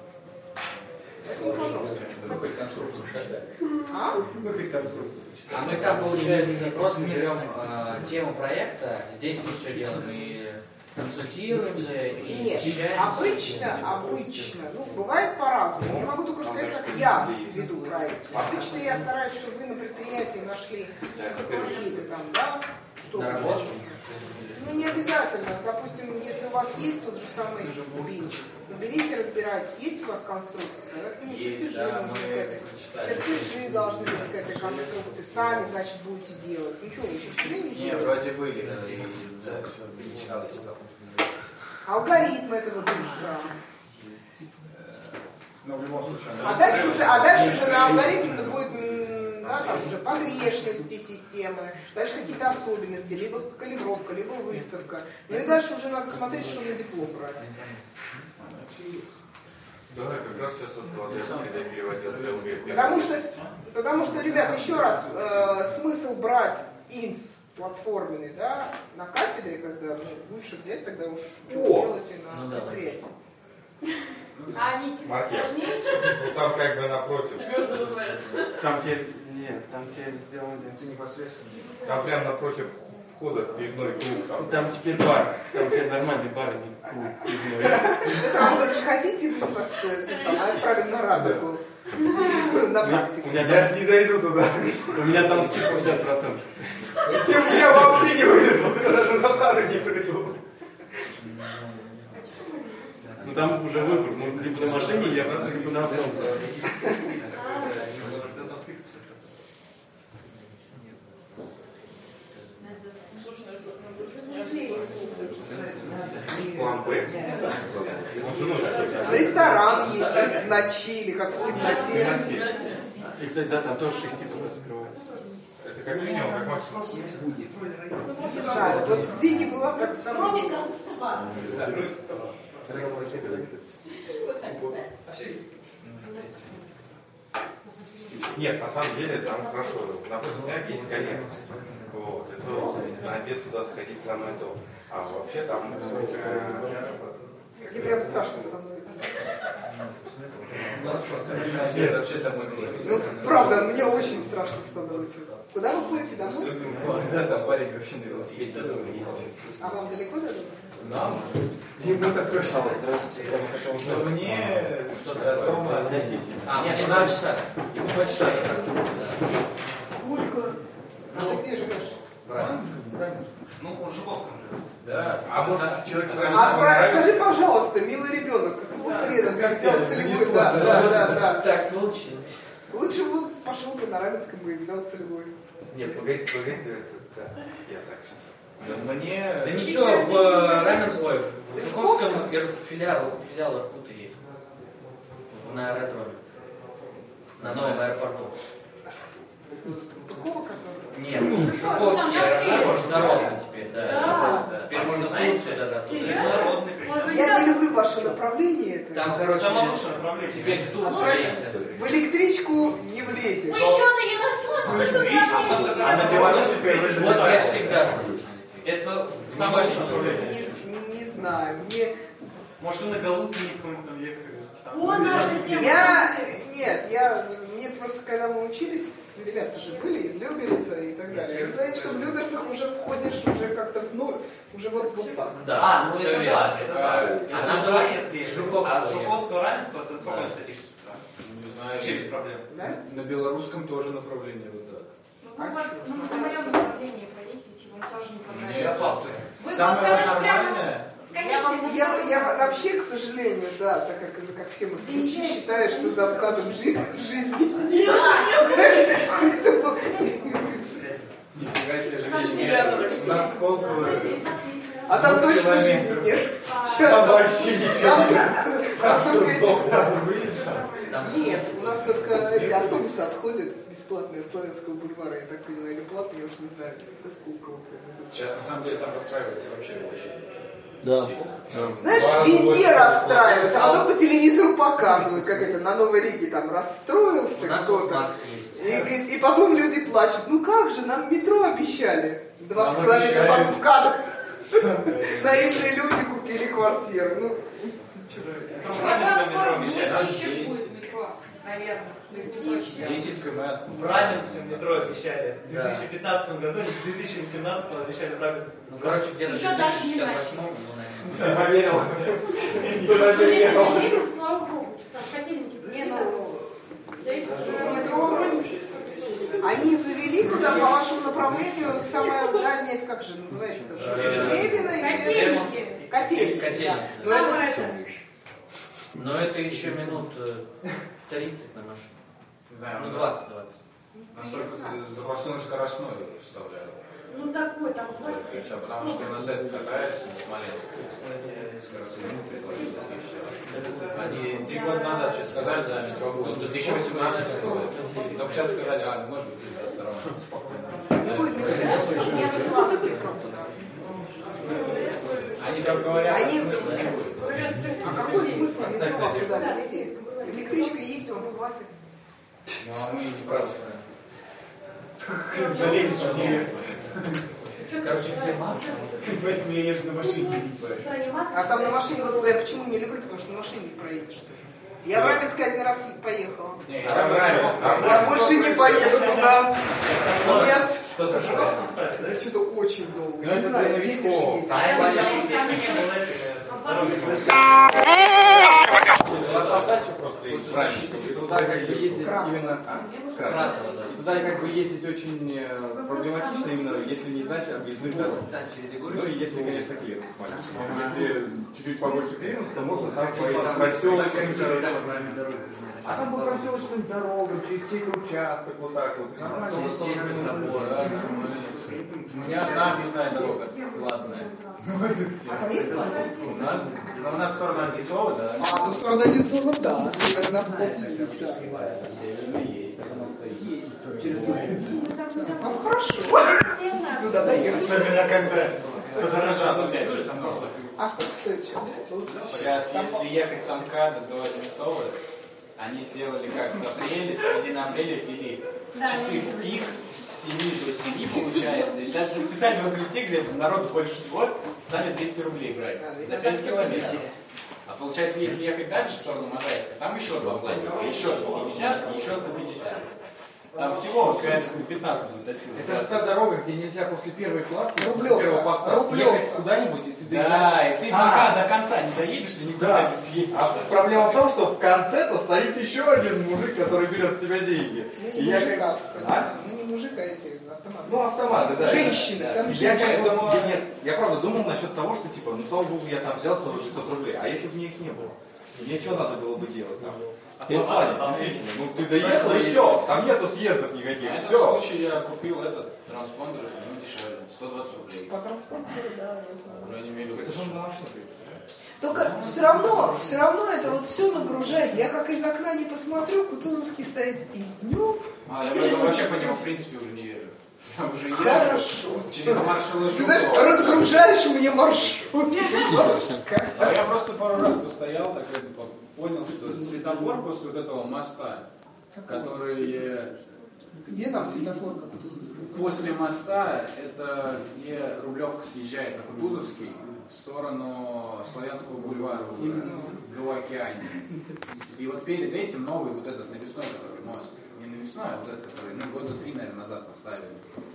Мы хоть конструкцию считали. Мы хоть конструкцию. А мы там, получается, просто берем тему проекта, здесь мы все делаем и консультируемся, и Нет, обычно, ну, бывает по-разному. Я могу только сказать, как я веду проект. Обычно я стараюсь, чтобы вы на предприятии нашли какие-то там, да, что-то. Ну, не обязательно. Допустим, если у вас есть тот же самый БИС, берите, разбирайтесь, есть у вас конструкция, когда к нему чертежи нужны к этой. Чертежи должны быть к этой конструкции. Сами, значит, будете делать. Ну, что, вы чертежи не делаете? Не, вроде были. Да, алгоритм этого БИСа. Но в любом случае... А дальше уже на алгоритм будет, да, там уже погрешности системы, дальше какие-то особенности, либо калибровка, либо выставка. Ну и дальше уже надо смотреть, что на диплом брать. Да, как раз сейчас осталось переводить. Потому что, ребят, еще раз, смысл брать ИНС платформенный, да, на кафедре, когда лучше взять тогда уж что делаете на предприятии. А они типа сложнее? Ну там как бы напротив. Там теперь сделали. Это непосредственно. Там прям напротив входа пивной клуб. Там теперь бар. Там теперь нормальный бар, а не клуб пивной. Петр Анатольевич, хотите вас отправим на Радугу? На практику. Я же не дойду туда. У меня там скидка 50%. Я вообще не вылезу, я даже на пару не приду. Ну там уже выбор, можно либо на машине, либо на автобусе. В ресторан есть, на чили, как в темноте. И, кстати, да, там тоже 6 туда закрывается. Это как минимум, как максимум. Не знаю, вот где не была, как там... Кроме констоваться. Нет, на самом деле там хорошо. Напротив тебя есть коллега. Вот, это на обед туда сходить самое то. А вообще там... Мне прям страшно становится. Нет, вообще домой. Ну, правда, мне очень страшно становится. Куда вы ходите, домой? Да, там парень вообще на велосипеде до дома ездит. А вам далеко до дома? Нам? Ему так точно. Но мне до дома относительно. Мне 2 часа. Ему 2 часа. Сколько? А ты где живешь? Ну, он в Жуковском живет. Да. А может человек... Скажи, пожалуйста, милый ребенок, какого хрена ты взял целевой? Да. Так получилось. Лучше бы пошел бы на Раменском и взял целевой. Нет, погодите, это... Я так сейчас... Мне... Да ничего, в Раменской, в Жуковском филиал Иркута есть. На аэродроме. На новом аэропорту. Нет, Жуковский аэропорт международный теперь, да. Теперь можно в Турцию даже Международный. Я не люблю ваше направление. Там, короче, самое лучшее направление. Теперь в Турцию есть. В электричку не влезешь. Мы еще на Ярославском. А на белорусской вы Вот я всегда сажусь. Это самое лучшее направление. Не знаю. Может, вы на Галутине какой-нибудь там ехали? Мне просто, когда мы учились, ребята же были из Люберца и так далее. И говорят, что в Люберцах уже входишь уже как-то в ноль, уже вот так. Да, ну все это верно. да, это да. А надо Если с Жуковского. А с Жуковского, Раменского, ты спокойно садишься. Не знаю. Вообще без проблем. Да? На белорусском тоже направление вот так. Ну, на моем направлении поедете, вам тоже не понравится. Ярославское. Самое короче, нормальное. Я вообще, к сожалению, да, так как все москвичи, считаю, что за вкладом жизни нет. Нифига себе, женщина. Насколько вы... А там точно жизни нет. Там вообще ничего нет. Нет, у нас только эти автобусы отходят бесплатные от Славянского бульвара, я так понимаю, или платные, я уж не знаю, это сколько. Сейчас на самом деле там расстраивается вообще очень. Да. Знаешь, везде расстраиваются, а потом по телевизору показывают, как это на Новой Риге там расстроился кто-то. И потом люди плачут. Ну как же, нам метро обещали. 20 километров в кадр. Наивные люди купили квартиру. Ну, наверное. 10 км. В Раменском метро обещали. В 2015 году, в 2018 обещали в Раменском. Ну, короче, где-то в 2068 году, Ты поверил. Есть, слава богу, что там котельники. Метро. Они завелись там по вашему направлению, самое дальнее, это как же называется? Левина и Котельники. Котельники. Но это еще минут 30 на машине. Ну, 20. Настолько запасную скоростную вставляют. Ну такой, там 20. Потому что на сайт катается на Смоленск. Скоростную предложили, и все. Они 3 года назад что-то сказали, да, метро будет до 2018 стоит. И только сейчас сказали, может быть, до 22 спокойно. Они там говорят, а какой смысл метро туда везти? Электричка есть, вам хватит. Ну, они справа. Залезешь в нее. Короче, где мама? Поэтому я езжу на машине. А там на машине, вот я почему не люблю, потому что на машине не проедешь. Я в Раменск один раз поехала. Я больше не поеду туда. Нет. Что-то Это что-то очень долго. Не знаю, едешь. Просто из Раменска. Туда как бы ездить именно... Туда как бы ездить очень проблематично, именно если не знать объездных дорог. Ну и если, конечно, клиент смотрит. Если чуть-чуть побольше клиентов, то можно там по проселочным дорогам. А там по проселочным дорогам, через чей-то участок, вот так вот. Нормально. У меня одна объездная дорога, платная. А там есть платная? У нас в сторону Одинцова, да. А, ну в сторону Одинцова, да. Северный вход есть, да. Северный есть. Особенно когда подорожало опять. А сколько стоит сейчас? Сейчас, если ехать с МКАДа до Одинцова, они сделали как, с апреля, с середины апреля пили часы в пик с 7 до 7, получается. И даже специально выбрали те, где народу больше всего, стали 200 рублей брать за 5 километров. А получается, если ехать дальше в сторону Можайска, там еще 2 платника, еще 150 и еще 150. Там всего какая-то 15 будет отсюда. Это же та дорога, где нельзя после первой кладки, после первого поста съехать куда-нибудь, и ты доезжаешь. Да, и ты пока до конца не доедешь, ты никуда не съедешь. А проблема в том, что в конце-то стоит еще один мужик, который берет с тебя деньги. Ну не мужика, ну не мужика, эти автоматы. Ну автоматы, да. Женщины, там женщины. Нет, я правда думал насчет того, что типа, ну слава богу, я там взял 600 рублей, а если бы мне их не было? Мне что надо было бы делать там? Действительно, ну ты доехал и все, там нету съездов никаких, в все. этом случае я купил этот транспондер, ему дешевле, 120 рублей. По транспондеру, да. Это же он на машину приедет. Только все равно это вот все нагружает. Я как из окна не посмотрю, Кутузовский стоит и днем. А я поэтому вообще по нему в принципе уже не верю. Я уже езжу. Хорошо. Через маршалы Ты знаешь, разгружаешь мне маршрут. А я просто пару раз постоял, так понял, что светофор после вот этого моста, который... Где там светофор на Кутузовской? После моста, это где Рублевка съезжает на Кутузовский в сторону Славянского бульвара уже, до океана. И вот перед этим новый вот этот навесной, который мост. Не навесной, а вот этот, который, года 3, наверное, назад поставили.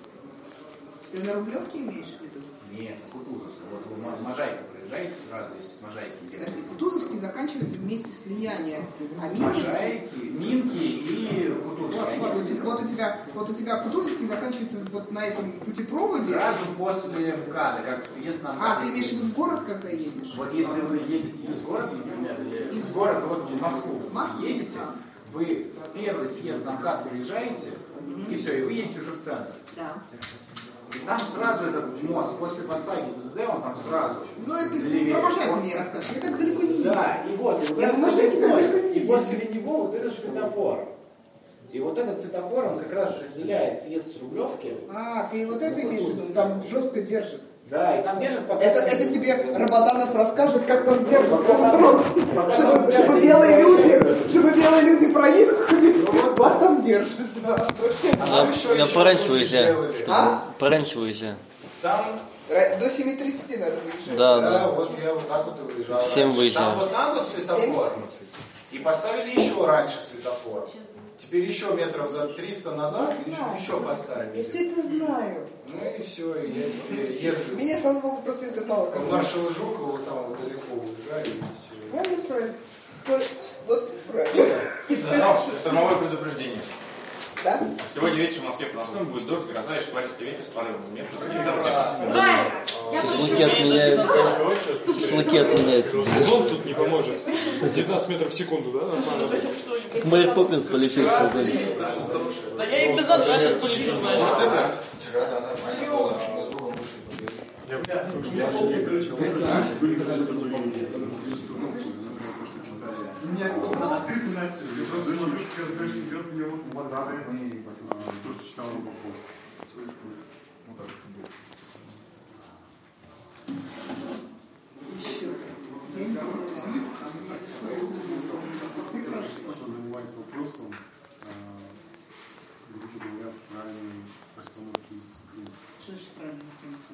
Ты на Рублевке имеешь в виду? Нет, на Кутузовский. Вот вы Можайку проезжаете сразу, если с Можайки едете. Подожди, Кутузовский заканчивается вместе слияния. А Минки и Кутузовский. Вот у тебя Кутузовский заканчивается вот на этом путепроводе. Сразу после МКАДа, как съезд на МКАД. А, ты имеешь в виду в город, когда едешь? Вот если вы едете из города, например, или из города вот в Москву, едете, вы первый съезд на МКАД приезжаете, и все, и вы едете уже в центр. Да. И там сразу этот мост, после поста ГИБДД, он там сразу. Ну, это про Можайку мне расскажешь, я так далеко не еду. Да, и вот, и после него вот этот светофор. И вот этот светофор, он как раз разделяет съезд с Рублевки. А, ты вот это имеешь в виду, там жестко держит. Да, и там держит пока... Это тебе Рабаданов расскажет, как там держит. Чтобы белые люди проехали, вас там держит. Я пораньше выезжаю. Пораньше выезжаю. Там... До 7:30 надо выезжать. Да. Вот я вот так вот и выезжал. В 7 выезжаю. Там вот светофор. И поставили еще раньше светофор. Теперь еще метров за 300 назад еще поставили. Я все это знаю. Ну и все, и я теперь езжу. Меня, слава богу, просто это мало касается. Маршала Жукова вот там вот далеко уезжаю, и все. Правильно. Вот правильно. Штормовое предупреждение. Да? Сегодня вечером в Москве по Москве будет дождь, гроза и шквалистый ветер с порывом метров за 19 секунд. Шашлыки отменяют. Зон тут не поможет. 19 метров в секунду, да? Мэр Поппинс полетел, сказали. Да я и без отца сейчас полечу, знаешь. Вчера, да, нормально. У меня открыто Настя, я просто смотрю, что каждый день идет, мне вот вода, я не почувствовал, то, что читал на боку. Вот так было. Кто занимается вопросом, грубо говоря, правильной постановки дисциплины. Что же правильно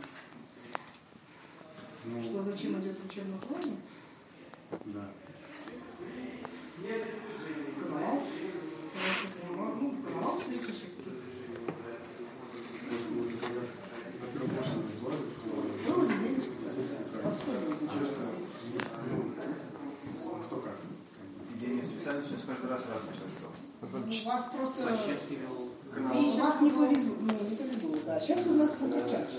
постановки? Что, зачем идет в учебном плане? Да. Коновал? Ну, Коновал слишком. Кто как? Ведение специальности каждый раз разный. У вас просто... Плащевский вел. У вас не повезло. Ну, не повезло, да. Сейчас у нас Фукачак.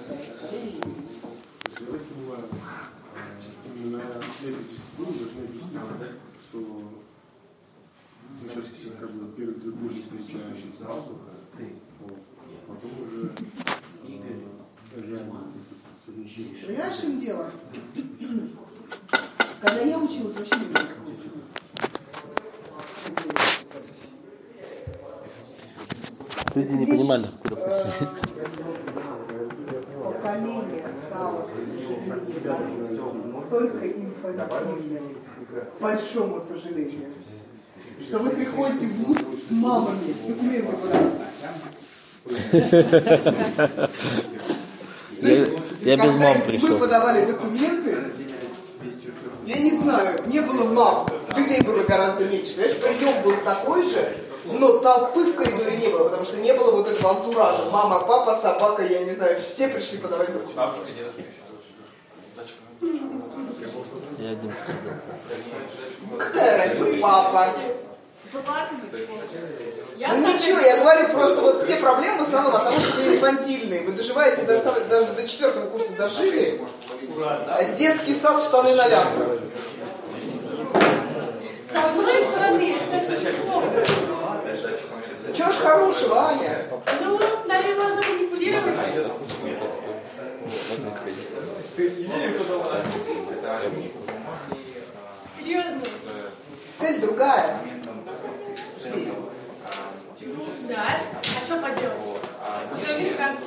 Именно эти дисциплины должны объяснить, что сейчас как бы первый ты больше встречаешь сразу, потом уже реально совмещение. Понимаешь, в чем дело? Когда я училась, вообще не было как учу. Люди не понимали, куда пошли. поколение стало только инфантильным, к большому сожалению, что вы приходите в вуз с мамами, документы подавать. Я без мам пришел. Мы подавали документы, я не знаю, не было мам, людей было гораздо меньше. Понимаешь, прием был такой же, но толпы в коридоре не было, потому что не было вот этого антуража. Мама, папа, собака, я не знаю, все пришли подавать документы. Я один. Какая разница, папа? Ну ничего, я говорю, просто вот все проблемы в основном от того, что вы инфантильные. Вы доживаете даже до 4-го курса дожили, а детский сад, штаны на лямку. С одной стороны, это плохо. Чего ж хорошего, Аня? Ну, нами можно манипулировать. Серьезно? Цель другая. Здесь. Да? А что поделать? Все американцы.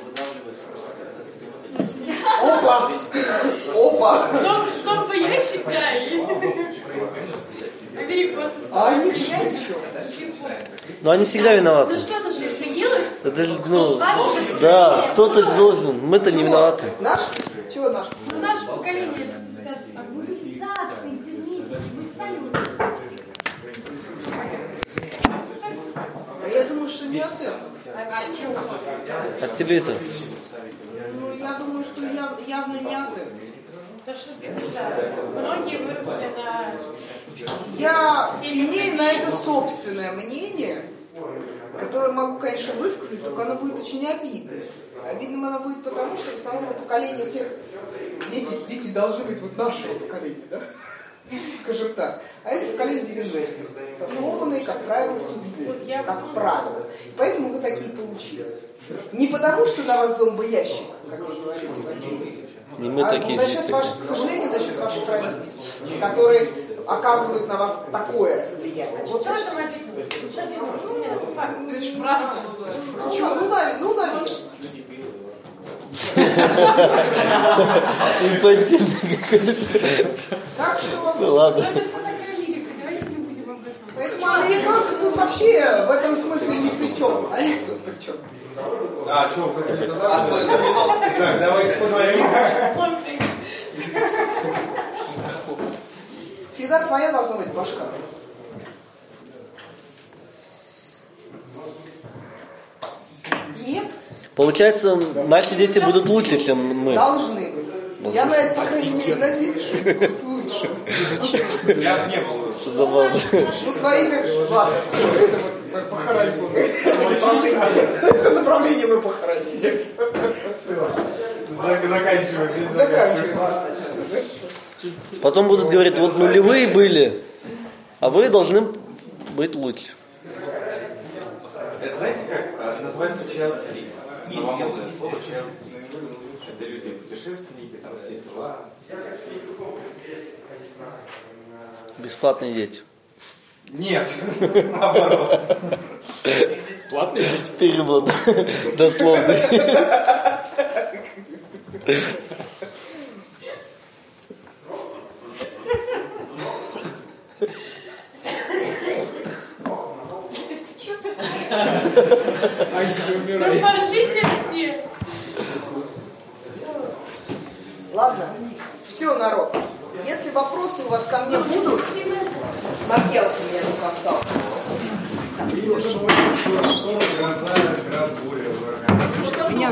Опа! Опа! Зомбоящик, да, и америкосы. А они при чем? Но они всегда виноваты. Ну что-то же изменилось. Это же, ну, да, кто-то же должен. Мы-то не виноваты. Наш? Чего наш? Ну, наше поколение вся глобализация, интернете, мы стали уже. А я думаю, что не от этого. А чего? От телевизора. Ну, я думаю, что явно не от этого. То, что, да, многие выросли на... Я имею на это собственное мнение, которое могу, конечно, высказать, только оно будет очень обидным. Обидным оно будет потому, что в основном поколение тех... Дети должны быть вот нашего поколения, да? Скажем так. А это поколение 90-х, со сломанной, как правило, судьбой. Как правило. Поэтому вы такие получились. Не потому, что на вас зомбоящик, как вы говорите, воздействует. Не мы такие за счет ваших, к сожалению, за счет ваших родителей, которые оказывают на вас такое влияние. Вот что это мобильное? Что это? Нет, это факт. Это ж правда. Что, ну наверное. Инфантильный какой-то. Так что... Ну ладно. Это все такая лирика, давайте не будем об этом. Поэтому американцы тут вообще в этом смысле ни при чем. Они тут при чем. А, что вы хотели сказать? Так, давайте поговорим. Всегда своя должна быть башка. Нет? Получается, наши дети будут лучше, чем мы. Должны быть. Я на это, по крайней мере, надеюсь, что они будут лучше. Я не был лучше. Забавно. Ну, твои так же, ладно, все, это вот мы похороним. Это направление мы похоронили. Заканчиваем. Потом будут говорить, вот нулевые были, а вы должны быть лучше. Это знаете как? Называется child free. Новомодное слово child free. Это люди путешественники, там все дела. Бесплатные дети. Нет, наоборот. Платные дети? Перевод дословный. Ну поржите все. Ладно, все, народ. Если вопросы у вас ко мне будут, Маркелка мне только осталась.